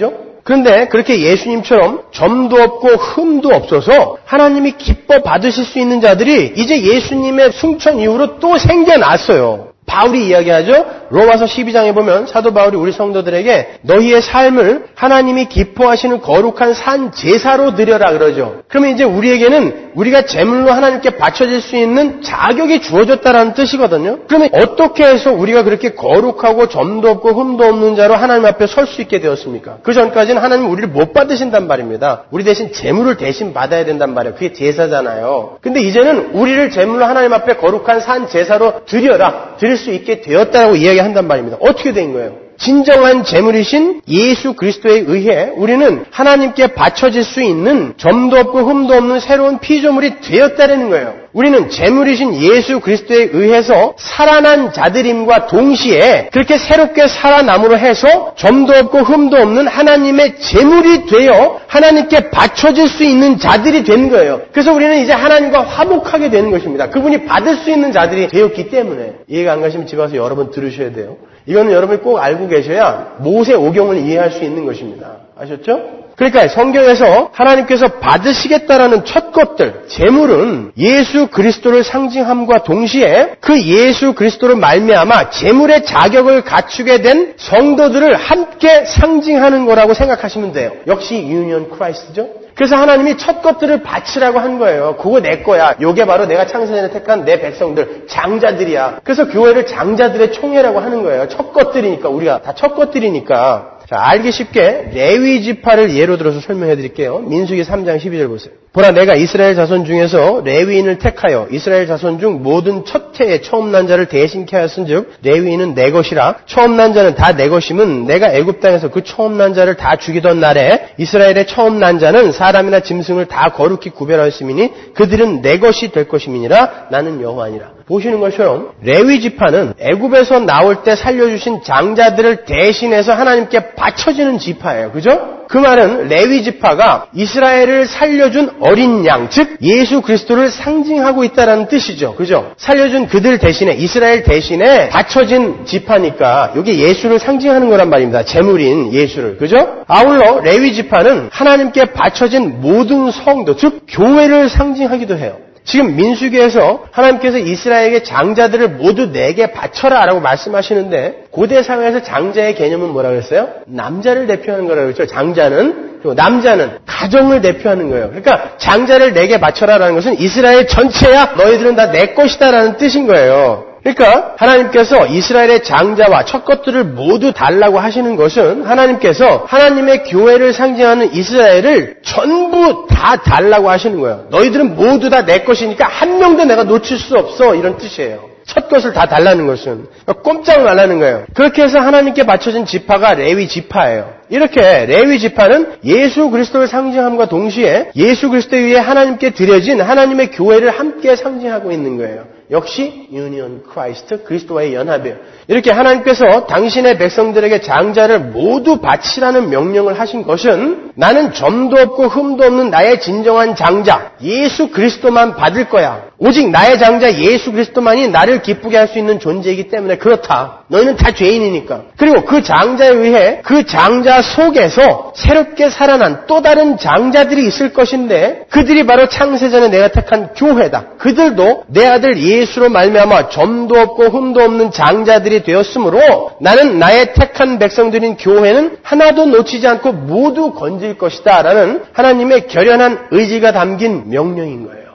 그런데 그렇게 예수님처럼 점도 없고 흠도 없어서 하나님이 기뻐 받으실 수 있는 자들이 이제 예수님의 승천 이후로 또 생겨났어요. 바울이 이야기하죠. 로마서 십이 장에 보면 사도 바울이 우리 성도들에게 너희의 삶을 하나님이 기뻐하시는 거룩한 산 제사로 드려라 그러죠. 그러면 이제 우리에게는 우리가 제물로 하나님께 바쳐질 수 있는 자격이 주어졌다라는 뜻이거든요. 그러면 어떻게 해서 우리가 그렇게 거룩하고 점도 없고 흠도 없는 자로 하나님 앞에 설 수 있게 되었습니까? 그 전까지는 하나님 우리를 못 받으신단 말입니다. 우리 대신 제물을 대신 받아야 된단 말이에요. 그게 제사잖아요. 근데 이제는 우리를 제물로 하나님 앞에 거룩한 산 제사로 드려라. 드릴 수 있게 되었다라고 이야기한단 말입니다. 어떻게 된 거예요? 진정한 제물이신 예수 그리스도에 의해 우리는 하나님께 바쳐질 수 있는 점도 없고 흠도 없는 새로운 피조물이 되었다는 거예요. 우리는 제물이신 예수 그리스도에 의해서 살아난 자들임과 동시에 그렇게 새롭게 살아남으로 해서 점도 없고 흠도 없는 하나님의 제물이 되어 하나님께 바쳐질 수 있는 자들이 된 거예요. 그래서 우리는 이제 하나님과 화목하게 되는 것입니다. 그분이 받을 수 있는 자들이 되었기 때문에. 이해가 안 가시면 집에 와서 여러 번 들으셔야 돼요. 이거는 여러분이 꼭 알고 계셔야 모세 오경을 이해할 수 있는 것입니다. 아셨죠? 그러니까 성경에서 하나님께서 받으시겠다라는 첫 것들, 제물은 예수 그리스도를 상징함과 동시에 그 예수 그리스도를 말미암아 제물의 자격을 갖추게 된 성도들을 함께 상징하는 거라고 생각하시면 돼요. 역시 유니언 크라이스트죠? 그래서 하나님이 첫 것들을 바치라고 한 거예요. 그거 내 거야. 요게 바로 내가 창세전에 택한 내 백성들, 장자들이야. 그래서 교회를 장자들의 총회라고 하는 거예요. 첫 것들이니까, 우리가 다 첫 것들이니까. 자, 알기 쉽게 레위 지파를 예로 들어서 설명해 드릴게요. 민수기 삼 장 십이 절 보세요. 보라, 내가 이스라엘 자손 중에서 레위인을 택하여 이스라엘 자손 중 모든 첫 해에 처음 난 자를 대신케 하였은즉 레위인은 내 것이라. 처음 난 자는 다 내 것임은 내가 애굽 땅에서 그 처음 난 자를 다 죽이던 날에 이스라엘의 처음 난 자는 사람이나 짐승을 다 거룩히 구별하였음이니 그들은 내 것이 될 것임이니라. 나는 여호와니라. 보시는 것처럼 레위 지파는 애굽에서 나올 때 살려주신 장자들을 대신해서 하나님께 바쳐지는 지파예요. 그죠? 그 말은 레위 지파가 이스라엘을 살려준 어린 양, 즉 예수 그리스도를 상징하고 있다는 뜻이죠. 그죠? 살려준 그들 대신에, 이스라엘 대신에 바쳐진 지파니까 이게 예수를 상징하는 거란 말입니다. 제물인 예수를. 그죠? 아울러 레위 지파는 하나님께 바쳐진 모든 성도, 즉 교회를 상징하기도 해요. 지금 민수기에서 하나님께서 이스라엘에게 장자들을 모두 내게 바쳐라 라고 말씀하시는데 고대 사회에서 장자의 개념은 뭐라고 했어요? 남자를 대표하는 거라고 했죠. 장자는. 그리고 남자는 가정을 대표하는 거예요. 그러니까 장자를 내게 바쳐라라는 것은 이스라엘 전체야. 너희들은 다 내 것이다 라는 뜻인 거예요. 그러니까 하나님께서 이스라엘의 장자와 첫 것들을 모두 달라고 하시는 것은 하나님께서 하나님의 교회를 상징하는 이스라엘을 전부 다 달라고 하시는 거예요. 너희들은 모두 다 내 것이니까 한 명도 내가 놓칠 수 없어, 이런 뜻이에요. 첫 것을 다 달라는 것은 꼼짝 말라는 거예요. 그렇게 해서 하나님께 바쳐진 지파가 레위 지파예요. 이렇게 레위 지파는 예수 그리스도를 상징함과 동시에 예수 그리스도에 의해 하나님께 드려진 하나님의 교회를 함께 상징하고 있는 거예요. 역시 유니언 크라이스트, 그리스도와의 연합이에요. 이렇게 하나님께서 당신의 백성들에게 장자를 모두 바치라는 명령을 하신 것은 나는 점도 없고 흠도 없는 나의 진정한 장자 예수 그리스도만 받을 거야. 오직 나의 장자 예수 그리스도만이 나를 기쁘게 할 수 있는 존재이기 때문에 그렇다. 너희는 다 죄인이니까. 그리고 그 장자에 의해 그 장자 속에서 새롭게 살아난 또 다른 장자들이 있을 것인데 그들이 바로 창세전에 내가 택한 교회다. 그들도 내 아들 예수로 말미암아 점도 없고 흠도 없는 장자들이 되었으므로 나는 나의 택한 백성들인 교회는 하나도 놓치지 않고 모두 건질 것이다 라는 하나님의 결연한 의지가 담긴 명령인 거예요.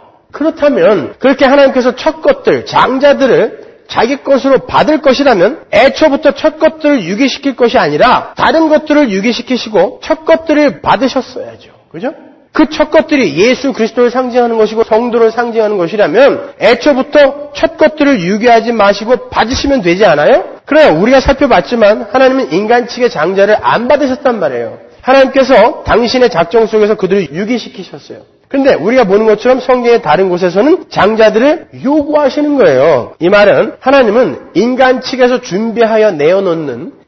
그렇다면 그렇게 하나님께서 첫 것들, 장자들을 자기 것으로 받을 것이라면 애초부터 첫 것들을 유기시킬 것이 아니라 다른 것들을 유기시키시고 첫 것들을 받으셨어야죠. 그죠? 그 첫 것들이 예수 그리스도를 상징하는 것이고 성도를 상징하는 것이라면 애초부터 첫 것들을 유기하지 마시고 받으시면 되지 않아요? 그래요. 우리가 살펴봤지만 하나님은 인간 측의 장자를 안 받으셨단 말이에요. 하나님께서 당신의 작정 속에서 그들을 유기시키셨어요. 그런데 우리가 보는 것처럼 성경의 다른 곳에서는 장자들을 요구하시는 거예요. 이 말은 하나님은 인간 측에서 준비하여 내어놓는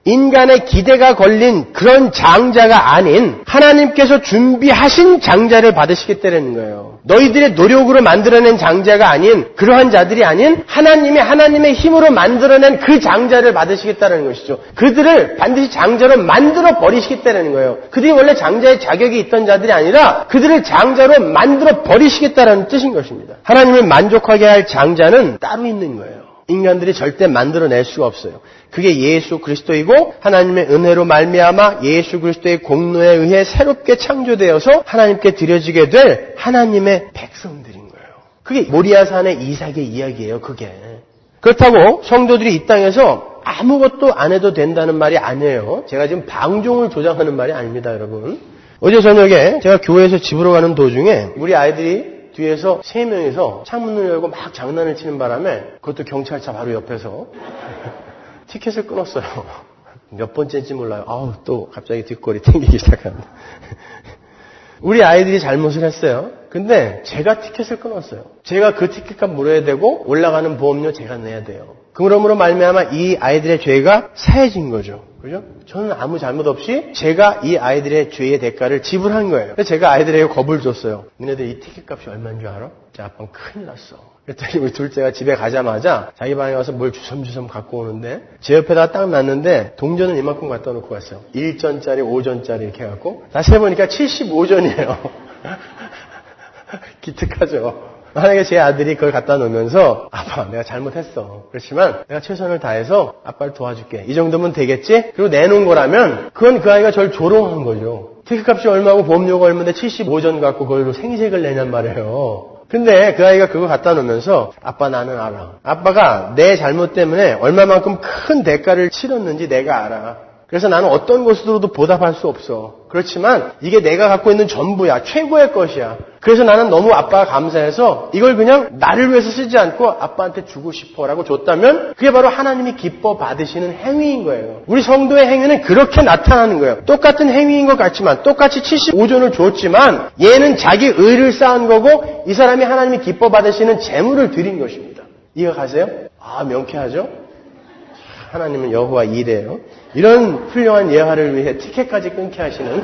인간의 기대가 걸린 그런 장자가 아닌 하나님께서 준비하신 장자를 받으시겠다는 거예요. 너희들의 노력으로 만들어낸 장자가 아닌 그러한 자들이 아닌 하나님이 하나님의 힘으로 만들어낸 그 장자를 받으시겠다는 것이죠. 그들을 반드시 장자로 만들어 버리시겠다는 거예요. 그들이 원래 장자의 자격이 있던 자들이 아니라 그들을 장자로 만들어 버리시겠다는 뜻인 것입니다. 하나님을 만족하게 할 장자는 따로 있는 거예요. 인간들이 절대 만들어낼 수가 없어요. 그게 예수 그리스도이고 하나님의 은혜로 말미암아 예수 그리스도의 공로에 의해 새롭게 창조되어서 하나님께 드려지게 될 하나님의 백성들인 거예요. 그게 모리아산의 이삭의 이야기예요. 그게. 그렇다고 성도들이 이 땅에서 아무것도 안 해도 된다는 말이 아니에요. 제가 지금 방종을 조장하는 말이 아닙니다, 여러분. 어제 저녁에 제가 교회에서 집으로 가는 도중에 우리 아이들이 뒤에서 세 명이서 창문을 열고 막 장난을 치는 바람에 그것도 경찰차 바로 옆에서 티켓을 끊었어요. 몇 번째인지 몰라요. 아우, 또 갑자기 뒷골이 튕기기 시작합니다. 우리 아이들이 잘못을 했어요. 근데 제가 티켓을 끊었어요. 제가 그 티켓값 물어야 되고 올라가는 보험료 제가 내야 돼요. 그러므로 말미암아 이 아이들의 죄가 사해진 거죠. 그죠? 저는 아무 잘못 없이 제가 이 아이들의 죄의 대가를 지불한 거예요. 그래서 제가 아이들에게 겁을 줬어요. 너네들 이 티켓값이 얼마인 줄 알아? 제 아빠는 큰일 났어. 그랬더니 우리 둘째가 집에 가자마자 자기 방에 와서 뭘 주섬주섬 갖고 오는데 제 옆에다 딱 놨는데 동전은 이만큼 갖다 놓고 갔어요. 일 전짜리, 오 전짜리 이렇게 해갖고 다시 해보니까 칠십오 전이에요. 기특하죠. 만약에 제 아들이 그걸 갖다 놓으면서 아빠 내가 잘못했어. 그렇지만 내가 최선을 다해서 아빠를 도와줄게. 이 정도면 되겠지? 그리고 내놓은 거라면 그건 그 아이가 저를 조롱한 거죠. 티켓값이 얼마고 보험료가 얼마인데 칠십오 전 갖고 그걸로 생색을 내냔 말이에요. 근데 그 아이가 그거 갖다 놓으면서 아빠 나는 알아. 아빠가 내 잘못 때문에 얼마만큼 큰 대가를 치렀는지 내가 알아. 그래서 나는 어떤 것으로도 보답할 수 없어. 그렇지만 이게 내가 갖고 있는 전부야. 최고의 것이야. 그래서 나는 너무 아빠가 감사해서 이걸 그냥 나를 위해서 쓰지 않고 아빠한테 주고 싶어라고 줬다면 그게 바로 하나님이 기뻐 받으시는 행위인 거예요. 우리 성도의 행위는 그렇게 나타나는 거예요. 똑같은 행위인 것 같지만 똑같이 칠십오 전을 줬지만 얘는 자기 의를 쌓은 거고 이 사람이 하나님이 기뻐 받으시는 재물을 드린 것입니다. 이해 가세요? 아, 명쾌하죠? 하나님은 여호와 이레요. 이런 훌륭한 예화를 위해 티켓까지 끊게 하시는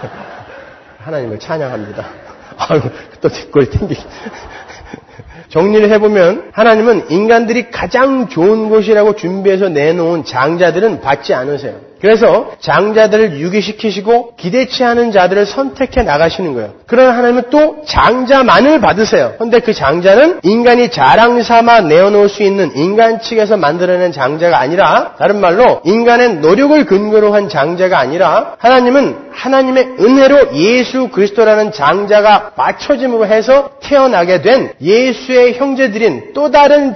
하나님을 찬양합니다. 아유, 또 뒷골이 튕기기. 정리를 해보면 하나님은 인간들이 가장 좋은 곳이라고 준비해서 내놓은 장자들은 받지 않으세요. 그래서 장자들을 유기시키시고 기대치 않은 자들을 선택해 나가시는 거예요. 그러나 하나님은 또 장자만을 받으세요. 그런데 그 장자는 인간이 자랑 삼아 내어놓을 수 있는 인간 측에서 만들어낸 장자가 아니라 다른 말로 인간의 노력을 근거로 한 장자가 아니라 하나님은 하나님의 은혜로 예수 그리스도라는 장자가 맞춰짐으로 해서 태어나게 된 예수의 형제들인 또 다른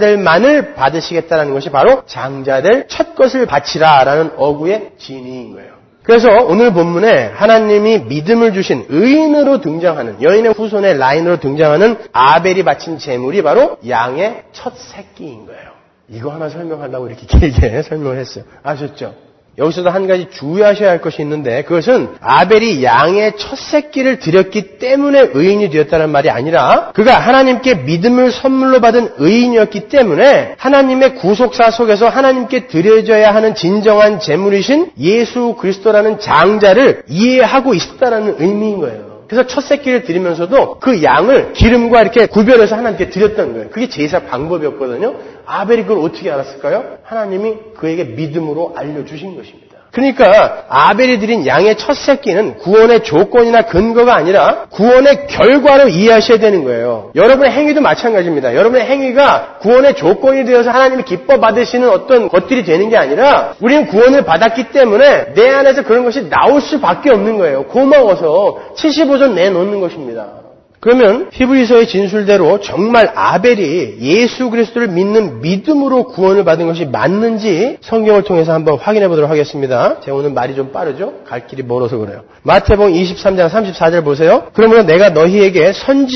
장자들만을 받으시겠다는 것이 바로 장자들 첫 것을 바치라라는 어구의 진의인 거예요. 그래서 오늘 본문에 하나님이 믿음을 주신 의인으로 등장하는 여인의 후손의 라인으로 등장하는 아벨이 바친 제물이 바로 양의 첫 새끼인 거예요. 이거 하나 설명하려고 이렇게 길게 설명을 했어요. 아셨죠? 여기서도 한 가지 주의하셔야 할 것이 있는데 그것은 아벨이 양의 첫 새끼를 드렸기 때문에 의인이 되었다는 말이 아니라 그가 하나님께 믿음을 선물로 받은 의인이었기 때문에 하나님의 구속사 속에서 하나님께 드려져야 하는 진정한 제물이신 예수 그리스도라는 장자를 이해하고 있었다는 의미인 거예요. 그래서 첫 새끼를 드리면서도 그 양을 기름과 이렇게 구별해서 하나님께 드렸던 거예요. 그게 제사 방법이었거든요. 아벨이 그걸 어떻게 알았을까요? 하나님이 그에게 믿음으로 알려주신 것입니다. 그러니까 아벨이 드린 양의 첫 새끼는 구원의 조건이나 근거가 아니라 구원의 결과로 이해하셔야 되는 거예요. 여러분의 행위도 마찬가지입니다. 여러분의 행위가 구원의 조건이 되어서 하나님이 기뻐 받으시는 어떤 것들이 되는 게 아니라 우리는 구원을 받았기 때문에 내 안에서 그런 것이 나올 수밖에 없는 거예요. 고마워서 칠십오 전 내놓는 것입니다. 그러면 히브리서의 진술대로 정말 아벨이 예수 그리스도를 믿는 믿음으로 구원을 받은 것이 맞는지 성경을 통해서 한번 확인해 보도록 하겠습니다. 제가 오늘 말이 좀 빠르죠? 갈 길이 멀어서 그래요. 마태복음 이십삼 장 삼십사 절 보세요. 그러므로 내가 너희에게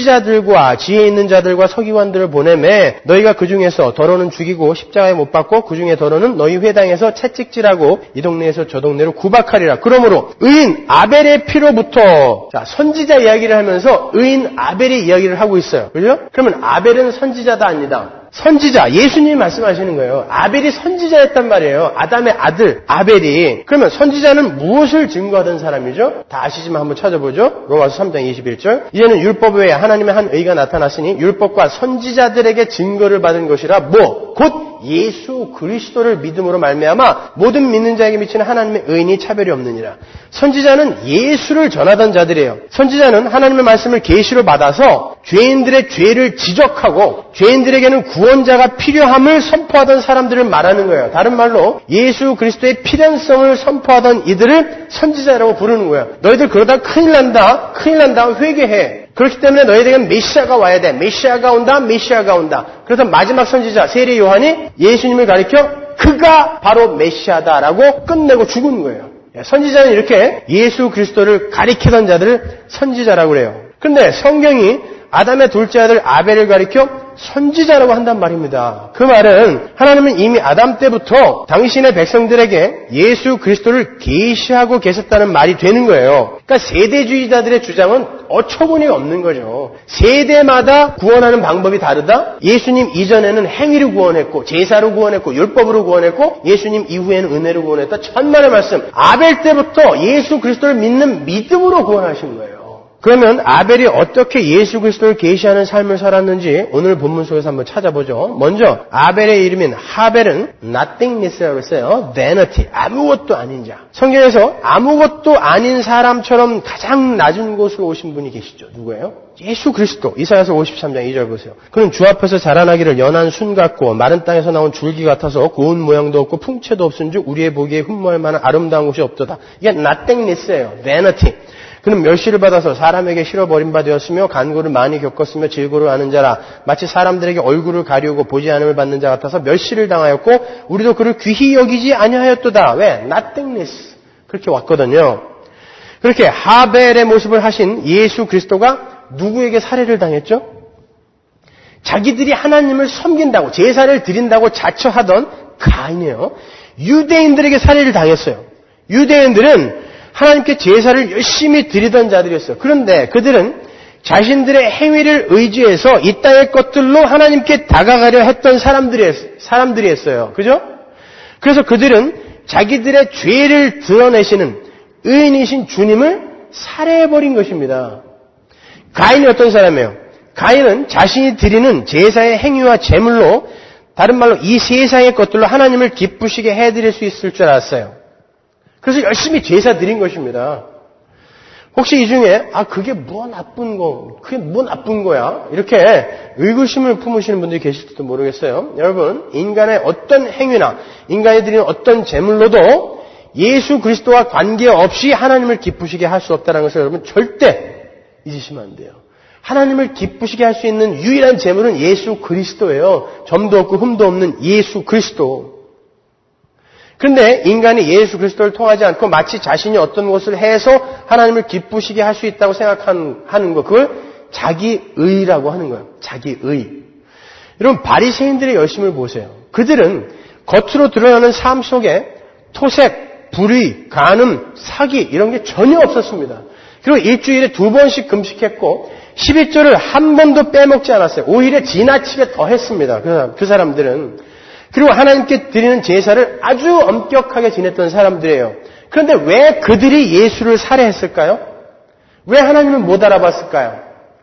선지자들과 지혜 있는 자들과 서기관들을 보내매 너희가 그 중에서 더러는 죽이고 십자가에 못 박고 그 중에 더러는 너희 회당에서 채찍질하고 이 동네에서 저 동네로 구박하리라. 그러므로 의인 아벨의 피로부터 자 선지자 이야기를 하면서 의인 아벨이 이야기를 하고 있어요. 그죠? 그러면 아벨은 선지자다 아니다. 선지자, 예수님이 말씀하시는 거예요. 아벨이 선지자였단 말이에요. 아담의 아들 아벨이. 그러면 선지자는 무엇을 증거하던 사람이죠? 다 아시지만 한번 찾아보죠. 로마서 삼 장 이십일 절. 이제는 율법 외에 하나님의 한 의가 나타났으니 율법과 선지자들에게 증거를 받은 것이라 뭐? 곧 예수 그리스도를 믿음으로 말미암아 모든 믿는 자에게 미치는 하나님의 의인이 차별이 없느니라. 선지자는 예수를 전하던 자들이에요. 선지자는 하나님의 말씀을 계시로 받아서 죄인들의 죄를 지적하고 죄인들에게는 구원자가 필요함을 선포하던 사람들을 말하는 거예요. 다른 말로 예수 그리스도의 필연성을 선포하던 이들을 선지자라고 부르는 거예요. 너희들 그러다 큰일 난다. 큰일 난다. 회개해. 그렇기 때문에 너희들에게는 메시아가 와야 돼. 메시아가 온다. 메시아가 온다. 그래서 마지막 선지자 세례 요한이 예수님을 가리켜 그가 바로 메시아다라고 끝내고 죽은 거예요. 선지자는 이렇게 예수 그리스도를 가리키던 자들을 선지자라고 그래요. 그런데 성경이 아담의 둘째 아들 아벨을 가리켜 선지자라고 한단 말입니다. 그 말은 하나님은 이미 아담 때부터 당신의 백성들에게 예수 그리스도를 계시하고 계셨다는 말이 되는 거예요. 그러니까 세대주의자들의 주장은 어처구니가 없는 거죠. 세대마다 구원하는 방법이 다르다? 예수님 이전에는 행위로 구원했고 제사로 구원했고 율법으로 구원했고 예수님 이후에는 은혜로 구원했다. 천만의 말씀. 아벨 때부터 예수 그리스도를 믿는 믿음으로 구원하신 거예요. 그러면 아벨이 어떻게 예수 그리스도를 계시하는 삶을 살았는지 오늘 본문 속에서 한번 찾아보죠. 먼저 아벨의 이름인 하벨은 nothingness라고 했어요. vanity, 아무것도 아닌 자. 성경에서 아무것도 아닌 사람처럼 가장 낮은 곳으로 오신 분이 계시죠. 누구예요? 예수 그리스도. 이사야서 오십삼 장 이 절 보세요. 그는 주 앞에서 자라나기를 연한 순 같고 마른 땅에서 나온 줄기 같아서 고운 모양도 없고 풍채도 없은즉 우리의 보기에 흠모할 만한 아름다운 곳이 없도다. 이게 nothingness예요. vanity. 그는 멸시를 받아서 사람에게 실어버린 바 되었으며 간고를 많이 겪었으며 질고를 아는 자라 마치 사람들에게 얼굴을 가리우고 보지 않음을 받는 자 같아서 멸시를 당하였고 우리도 그를 귀히 여기지 아니하였도다. 왜? nothingness. 그렇게 왔거든요. 그렇게 하벨의 모습을 하신 예수 그리스도가 누구에게 살해를 당했죠? 자기들이 하나님을 섬긴다고 제사를 드린다고 자처하던 가인이에요. 유대인들에게 살해를 당했어요. 유대인들은 하나님께 제사를 열심히 드리던 자들이었어요. 그런데 그들은 자신들의 행위를 의지해서 이 땅의 것들로 하나님께 다가가려 했던 사람들이, 사람들이었어요. 그죠? 그래서 그들은 자기들의 죄를 드러내시는 의인이신 주님을 살해해버린 것입니다. 가인이 어떤 사람이에요? 가인은 자신이 드리는 제사의 행위와 제물로 다른 말로 이 세상의 것들로 하나님을 기쁘시게 해드릴 수 있을 줄 알았어요. 그래서 열심히 제사 드린 것입니다. 혹시 이 중에 아 그게 뭐 나쁜 거, 그게 뭐 나쁜 거야? 이렇게 의구심을 품으시는 분들이 계실지도 모르겠어요. 여러분, 인간의 어떤 행위나 인간이 드리는 어떤 제물로도 예수 그리스도와 관계없이 하나님을 기쁘시게 할 수 없다는 것을 여러분 절대 잊으시면 안 돼요. 하나님을 기쁘시게 할 수 있는 유일한 제물은 예수 그리스도예요. 점도 없고 흠도 없는 예수 그리스도. 그런데 인간이 예수 그리스도를 통하지 않고 마치 자신이 어떤 것을 해서 하나님을 기쁘시게 할 수 있다고 생각하는 것, 그걸 자기의라고 하는 거예요. 자기의. 여러분, 바리새인들의 열심을 보세요. 그들은 겉으로 드러나는 삶 속에 토색, 불의, 간음, 사기 이런 게 전혀 없었습니다. 그리고 일주일에 두 번씩 금식했고 십일 조를 한 번도 빼먹지 않았어요. 오히려 지나치게 더 했습니다. 그 사람들은. 그리고 하나님께 드리는 제사를 아주 엄격하게 지냈던 사람들이에요. 그런데 왜 그들이 예수를 살해했을까요? 왜 하나님을 못 알아봤을까요?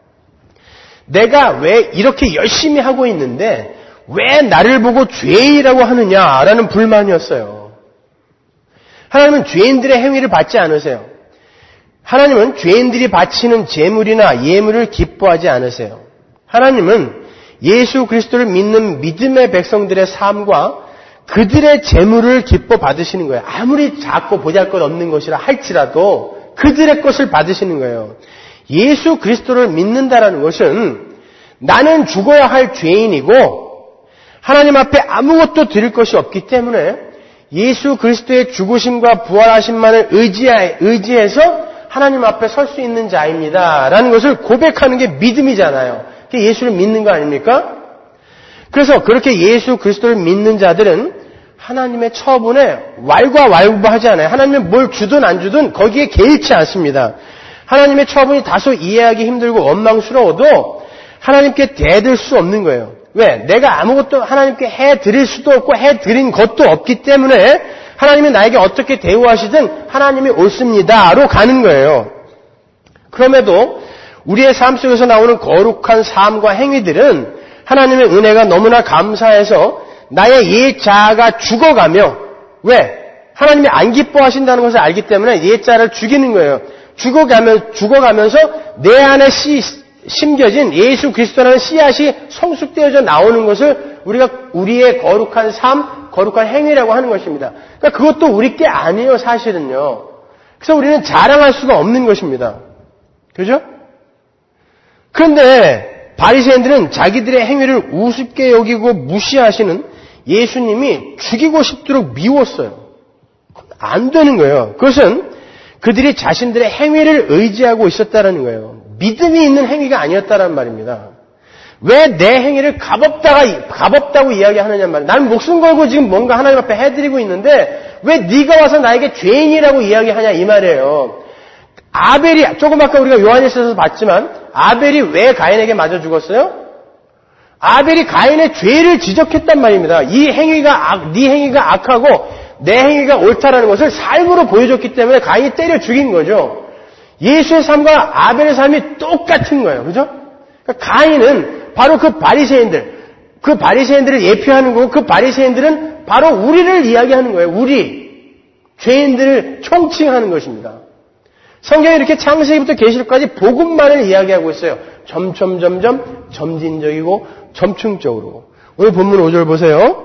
내가 왜 이렇게 열심히 하고 있는데 왜 나를 보고 죄인이라고 하느냐라는 불만이었어요. 하나님은 죄인들의 행위를 받지 않으세요. 하나님은 죄인들이 바치는 제물이나 예물을 기뻐하지 않으세요. 하나님은 예수 그리스도를 믿는 믿음의 백성들의 삶과 그들의 재물을 기뻐 받으시는 거예요. 아무리 작고 보잘것없는 것이라 할지라도 그들의 것을 받으시는 거예요. 예수 그리스도를 믿는다라는 것은 나는 죽어야 할 죄인이고 하나님 앞에 아무것도 드릴 것이 없기 때문에 예수 그리스도의 죽으심과 부활하심만을 의지해, 의지해서 하나님 앞에 설 수 있는 자입니다. 라는 것을 고백하는 게 믿음이잖아요. 그게 예수를 믿는 거 아닙니까? 그래서 그렇게 예수 그리스도를 믿는 자들은 하나님의 처분에 왈가왈부하지 않아요. 하나님이 뭘 주든 안 주든 거기에 개의치 않습니다. 하나님의 처분이 다소 이해하기 힘들고 원망스러워도 하나님께 대들 수 없는 거예요. 왜? 내가 아무것도 하나님께 해드릴 수도 없고 해드린 것도 없기 때문에 하나님이 나에게 어떻게 대우하시든 하나님이 옳습니다로 가는 거예요. 그럼에도 우리의 삶 속에서 나오는 거룩한 삶과 행위들은 하나님의 은혜가 너무나 감사해서 나의 옛 자아가 죽어가며, 왜? 하나님이 안 기뻐하신다는 것을 알기 때문에 옛 자아를 죽이는 거예요. 죽어가면, 죽어가면서 내 안에 씨, 심겨진 예수 그리스도라는 씨앗이 성숙되어져 나오는 것을 우리가 우리의 거룩한 삶, 거룩한 행위라고 하는 것입니다. 그러니까 그것도 우리 게 아니에요, 사실은요. 그래서 우리는 자랑할 수가 없는 것입니다. 그죠? 그런데 바리새인들은 자기들의 행위를 우습게 여기고 무시하시는 예수님이 죽이고 싶도록 미웠어요. 안 되는 거예요. 그것은 그들이 자신들의 행위를 의지하고 있었다는 거예요. 믿음이 있는 행위가 아니었다는 말입니다. 왜 내 행위를 값없다가, 값없다고 이야기하느냐 말이에요. 나는 목숨 걸고 지금 뭔가 하나님 앞에 해드리고 있는데 왜 네가 와서 나에게 죄인이라고 이야기하냐 이 말이에요. 아벨이, 조금 아까 우리가 요한일서에서 봤지만 아벨이 왜 가인에게 맞아 죽었어요? 아벨이 가인의 죄를 지적했단 말입니다. 이 행위가 악, 네 행위가 악하고 내 행위가 옳다라는 것을 삶으로 보여줬기 때문에 가인이 때려 죽인 거죠. 예수의 삶과 아벨의 삶이 똑같은 거예요. 그죠? 그러니까 가인은 바로 그 바리새인들, 그 바리새인들을 예표하는 거고 그 바리새인들은 바로 우리를 이야기하는 거예요. 우리 죄인들을 총칭하는 것입니다. 성경이 이렇게 창세기부터 계시록까지 복음만을 이야기하고 있어요. 점점점점 점진적이고 점층적으로. 오늘 본문 오 절 보세요.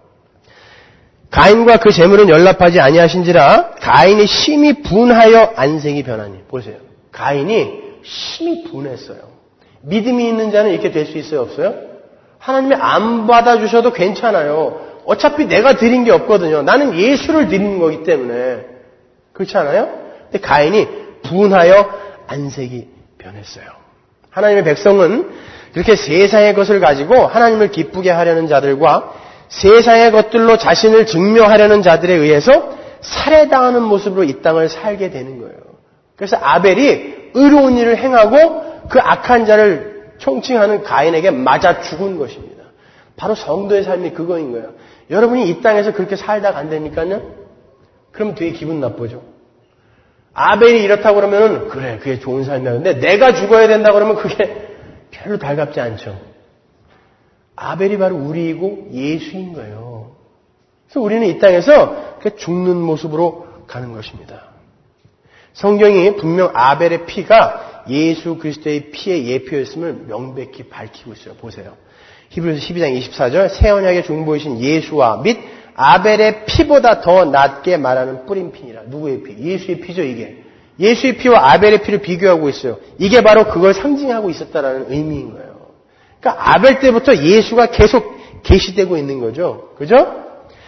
가인과 그 재물은 연락하지 아니하신지라 가인이 심히 분하여 안색이 변하니. 보세요. 가인이 심히 분했어요. 믿음이 있는 자는 이렇게 될 수 있어요? 없어요? 하나님이 안 받아주셔도 괜찮아요. 어차피 내가 드린 게 없거든요. 나는 예수를 드리는 거기 때문에. 그렇지 않아요? 근데 가인이 분하여 안색이 변했어요. 하나님의 백성은 이렇게 세상의 것을 가지고 하나님을 기쁘게 하려는 자들과 세상의 것들로 자신을 증명하려는 자들에 의해서 살해당하는 모습으로 이 땅을 살게 되는 거예요. 그래서 아벨이 의로운 일을 행하고 그 악한 자를 총칭하는 가인에게 맞아 죽은 것입니다. 바로 성도의 삶이 그거인 거예요. 여러분이 이 땅에서 그렇게 살다가 안 되니까요? 그럼 되게 기분 나쁘죠. 아벨이 이렇다고 그러면 그래, 그게 좋은 삶이야. 근데 내가 죽어야 된다 그러면 그게 별로 달갑지 않죠. 아벨이 바로 우리이고 예수인 거예요. 그래서 우리는 이 땅에서 죽는 모습으로 가는 것입니다. 성경이 분명 아벨의 피가 예수 그리스도의 피의 예표였음을 명백히 밝히고 있어요. 보세요. 히브리서 십이 장 이십사 절 새 언약의 중보이신 예수와 및 아벨의 피보다 더 낫게 말하는 뿌린 피니라. 누구의 피? 예수의 피죠, 이게. 예수의 피와 아벨의 피를 비교하고 있어요. 이게 바로 그걸 상징하고 있었다라는 의미인 거예요. 그러니까 아벨 때부터 예수가 계속 계시되고 있는 거죠. 그죠?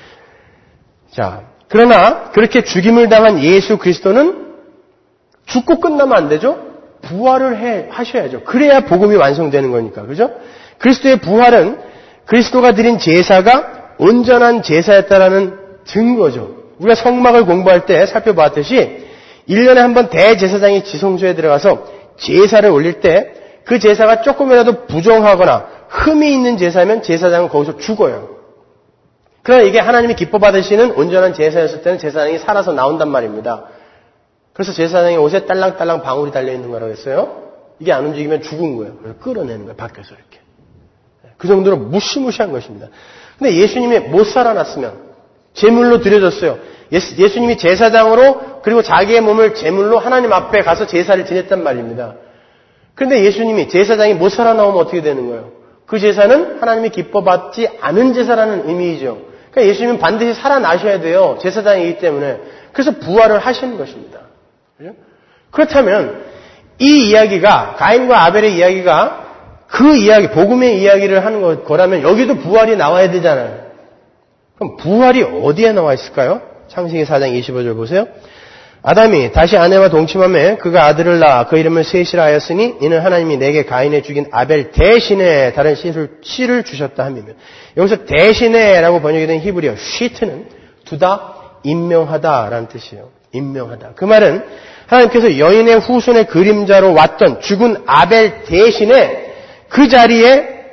자, 그러나 그렇게 죽임을 당한 예수 그리스도는 죽고 끝나면 안 되죠? 부활을 해, 하셔야죠. 그래야 복음이 완성되는 거니까. 그죠? 그리스도의 부활은 그리스도가 드린 제사가 온전한 제사였다라는 증거죠. 우리가 성막을 공부할 때 살펴봤듯이 일 년에 한 번 대제사장이 지성소에 들어가서 제사를 올릴 때 그 제사가 조금이라도 부정하거나 흠이 있는 제사면 제사장은 거기서 죽어요. 그러나 이게 하나님이 기뻐 받으시는 온전한 제사였을 때는 제사장이 살아서 나온단 말입니다. 그래서 제사장의 옷에 딸랑딸랑 방울이 달려있는 거라고 했어요. 이게 안 움직이면 죽은 거예요. 그래서 끌어내는 거예요. 밖에서 이렇게. 그 정도로 무시무시한 것입니다. 근데 예수님이 못 살아났으면 제물로 드려졌어요. 예수, 예수님이 제사장으로 그리고 자기의 몸을 제물로 하나님 앞에 가서 제사를 지냈단 말입니다. 그런데 예수님이 제사장이 못 살아나오면 어떻게 되는 거예요? 그 제사는 하나님이 기뻐받지 않은 제사라는 의미이죠. 그러니까 예수님은 반드시 살아나셔야 돼요. 제사장이기 때문에. 그래서 부활을 하시는 것입니다. 그렇죠? 그렇다면 이 이야기가 가인과 아벨의 이야기가 그 이야기, 복음의 이야기를 하는 거라면 여기도 부활이 나와야 되잖아요. 그럼 부활이 어디에 나와 있을까요? 창세기 사 장 이십오 절 보세요. 아담이 다시 아내와 동침하며 그가 아들을 낳아 그 이름을 셋이라 하였으니 이는 하나님이 내게 가인에 죽인 아벨 대신에 다른 씨를, 씨를 주셨다 함이며, 여기서 대신에라고 번역이 된 히브리어 쉬트는 두다 임명하다라는 뜻이에요. 임명하다. 그 말은 하나님께서 여인의 후손의 그림자로 왔던 죽은 아벨 대신에 그 자리에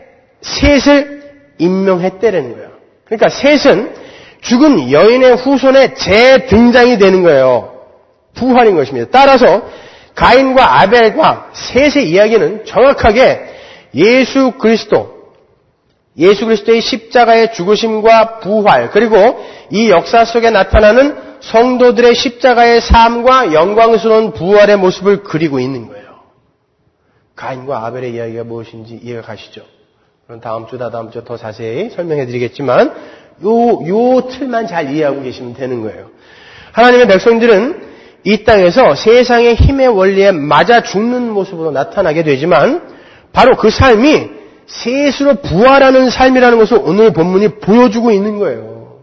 셋을 임명했다라는 거예요. 그러니까 셋은 죽은 여인의 후손의 재등장이 되는 거예요. 부활인 것입니다. 따라서 가인과 아벨과 셋의 이야기는 정확하게 예수 그리스도, 예수 그리스도의 십자가의 죽으심과 부활, 그리고 이 역사 속에 나타나는 성도들의 십자가의 삶과 영광스러운 부활의 모습을 그리고 있는 거예요. 가인과 아벨의 이야기가 무엇인지 이해가 가시죠? 그럼 다음 주, 다다음 주 더 자세히 설명해 드리겠지만 요, 요 틀만 잘 이해하고 계시면 되는 거예요. 하나님의 백성들은 이 땅에서 세상의 힘의 원리에 맞아 죽는 모습으로 나타나게 되지만 바로 그 삶이 셋으로 부활하는 삶이라는 것을 오늘 본문이 보여주고 있는 거예요.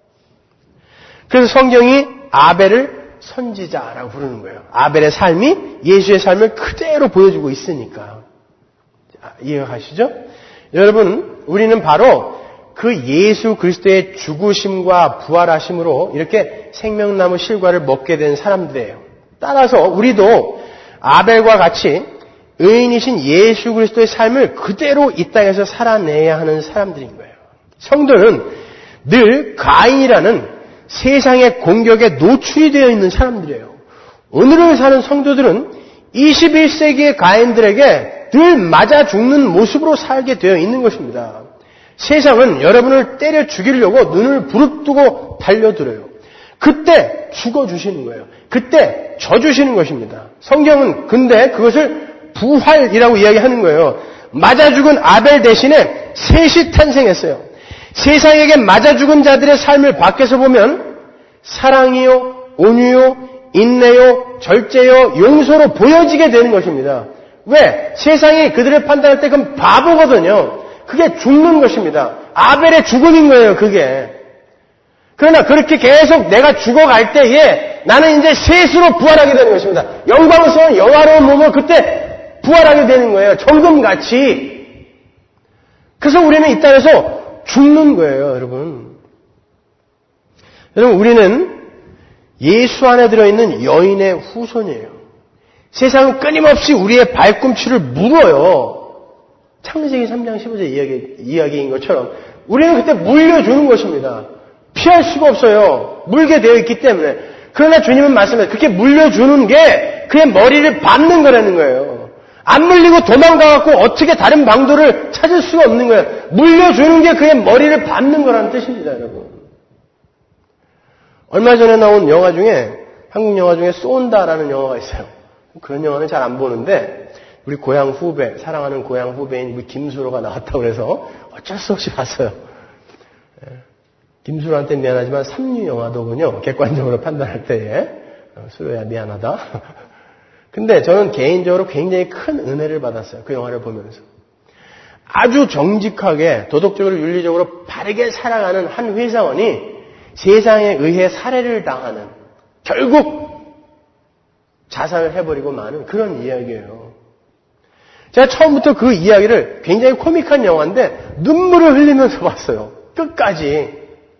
그래서 성경이 아벨을 선지자라고 부르는 거예요. 아벨의 삶이 예수의 삶을 그대로 보여주고 있으니까. 이해가 가시죠? 여러분, 우리는 바로 그 예수 그리스도의 죽으심과 부활하심으로 이렇게 생명나무 실과를 먹게 된 사람들이에요. 따라서 우리도 아벨과 같이 의인이신 예수 그리스도의 삶을 그대로 이 땅에서 살아내야 하는 사람들인 거예요. 성도는 늘 가인이라는 세상의 공격에 노출이 되어 있는 사람들이에요. 오늘을 사는 성도들은 이십일 세기의 가인들에게 늘 맞아 죽는 모습으로 살게 되어 있는 것입니다. 세상은 여러분을 때려 죽이려고 눈을 부릅뜨고 달려들어요. 그때 죽어주시는 거예요. 그때 져주시는 것입니다. 성경은 근데 그것을 부활이라고 이야기하는 거예요. 맞아 죽은 아벨 대신에 셋이 탄생했어요. 세상에게 맞아 죽은 자들의 삶을 밖에서 보면 사랑이요, 온유요, 인내요, 절제요, 용서로 보여지게 되는 것입니다. 왜? 세상이 그들을 판단할 때 그건 바보거든요. 그게 죽는 것입니다. 아벨의 죽음인 거예요, 그게. 그러나 그렇게 계속 내가 죽어갈 때에 나는 이제 셋으로 부활하게 되는 것입니다. 영광스러운 여호와로운 몸을 그때 부활하게 되는 거예요. 정금같이. 그래서 우리는 이 땅에서 죽는 거예요, 여러분. 여러분, 우리는 예수 안에 들어있는 여인의 후손이에요. 세상은 끊임없이 우리의 발꿈치를 물어요. 창세기 삼 장 십오 절 이야기, 이야기인 것처럼 우리는 그때 물려주는 것입니다. 피할 수가 없어요. 물게 되어 있기 때문에. 그러나 주님은 말씀하세요. 그렇게 물려주는 게 그의 머리를 밟는 거라는 거예요. 안 물리고 도망가갖고 어떻게 다른 방도를 찾을 수가 없는 거예요. 물려주는 게 그의 머리를 밟는 거라는 뜻입니다, 여러분. 얼마 전에 나온 영화 중에, 한국 영화 중에 쏜다라는 영화가 있어요. 그런 영화는 잘 안 보는데 우리 고향 후배, 사랑하는 고향 후배인 우리 김수로가 나왔다고 그래서 어쩔 수 없이 봤어요. 김수로한테 미안하지만 삼류 영화도군요. 객관적으로 판단할 때에. 수로야 미안하다. 근데 저는 개인적으로 굉장히 큰 은혜를 받았어요. 그 영화를 보면서. 아주 정직하게 도덕적으로 윤리적으로 바르게 살아가는 한 회사원이 세상에 의해 살해를 당하는, 결국 자살을 해버리고 마는 그런 이야기예요. 제가 처음부터 그 이야기를 굉장히 코믹한 영화인데 눈물을 흘리면서 봤어요. 끝까지.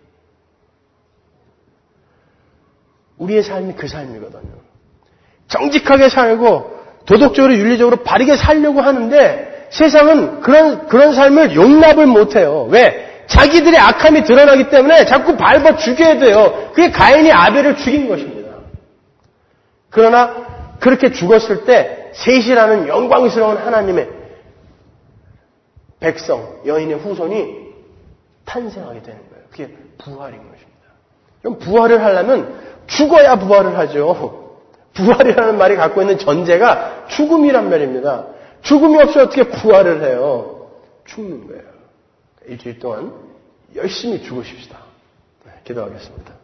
우리의 삶이 그 삶이거든요. 정직하게 살고 도덕적으로 윤리적으로 바르게 살려고 하는데 세상은 그런 그런 삶을 용납을 못해요. 왜? 자기들의 악함이 드러나기 때문에 자꾸 밟아 죽여야 돼요. 그게 가인이 아벨을 죽인 것입니다. 그러나 그렇게 죽었을 때 셋이라는 영광스러운 하나님의 백성, 여인의 후손이 탄생하게 되는 거예요. 그게 부활인 것입니다. 그럼 부활을 하려면 죽어야 부활을 하죠. 부활이라는 말이 갖고 있는 전제가 죽음이란 말입니다. 죽음이 없이 어떻게 부활을 해요? 죽는 거예요. 일주일 동안 열심히 죽으십시다. 기도하겠습니다.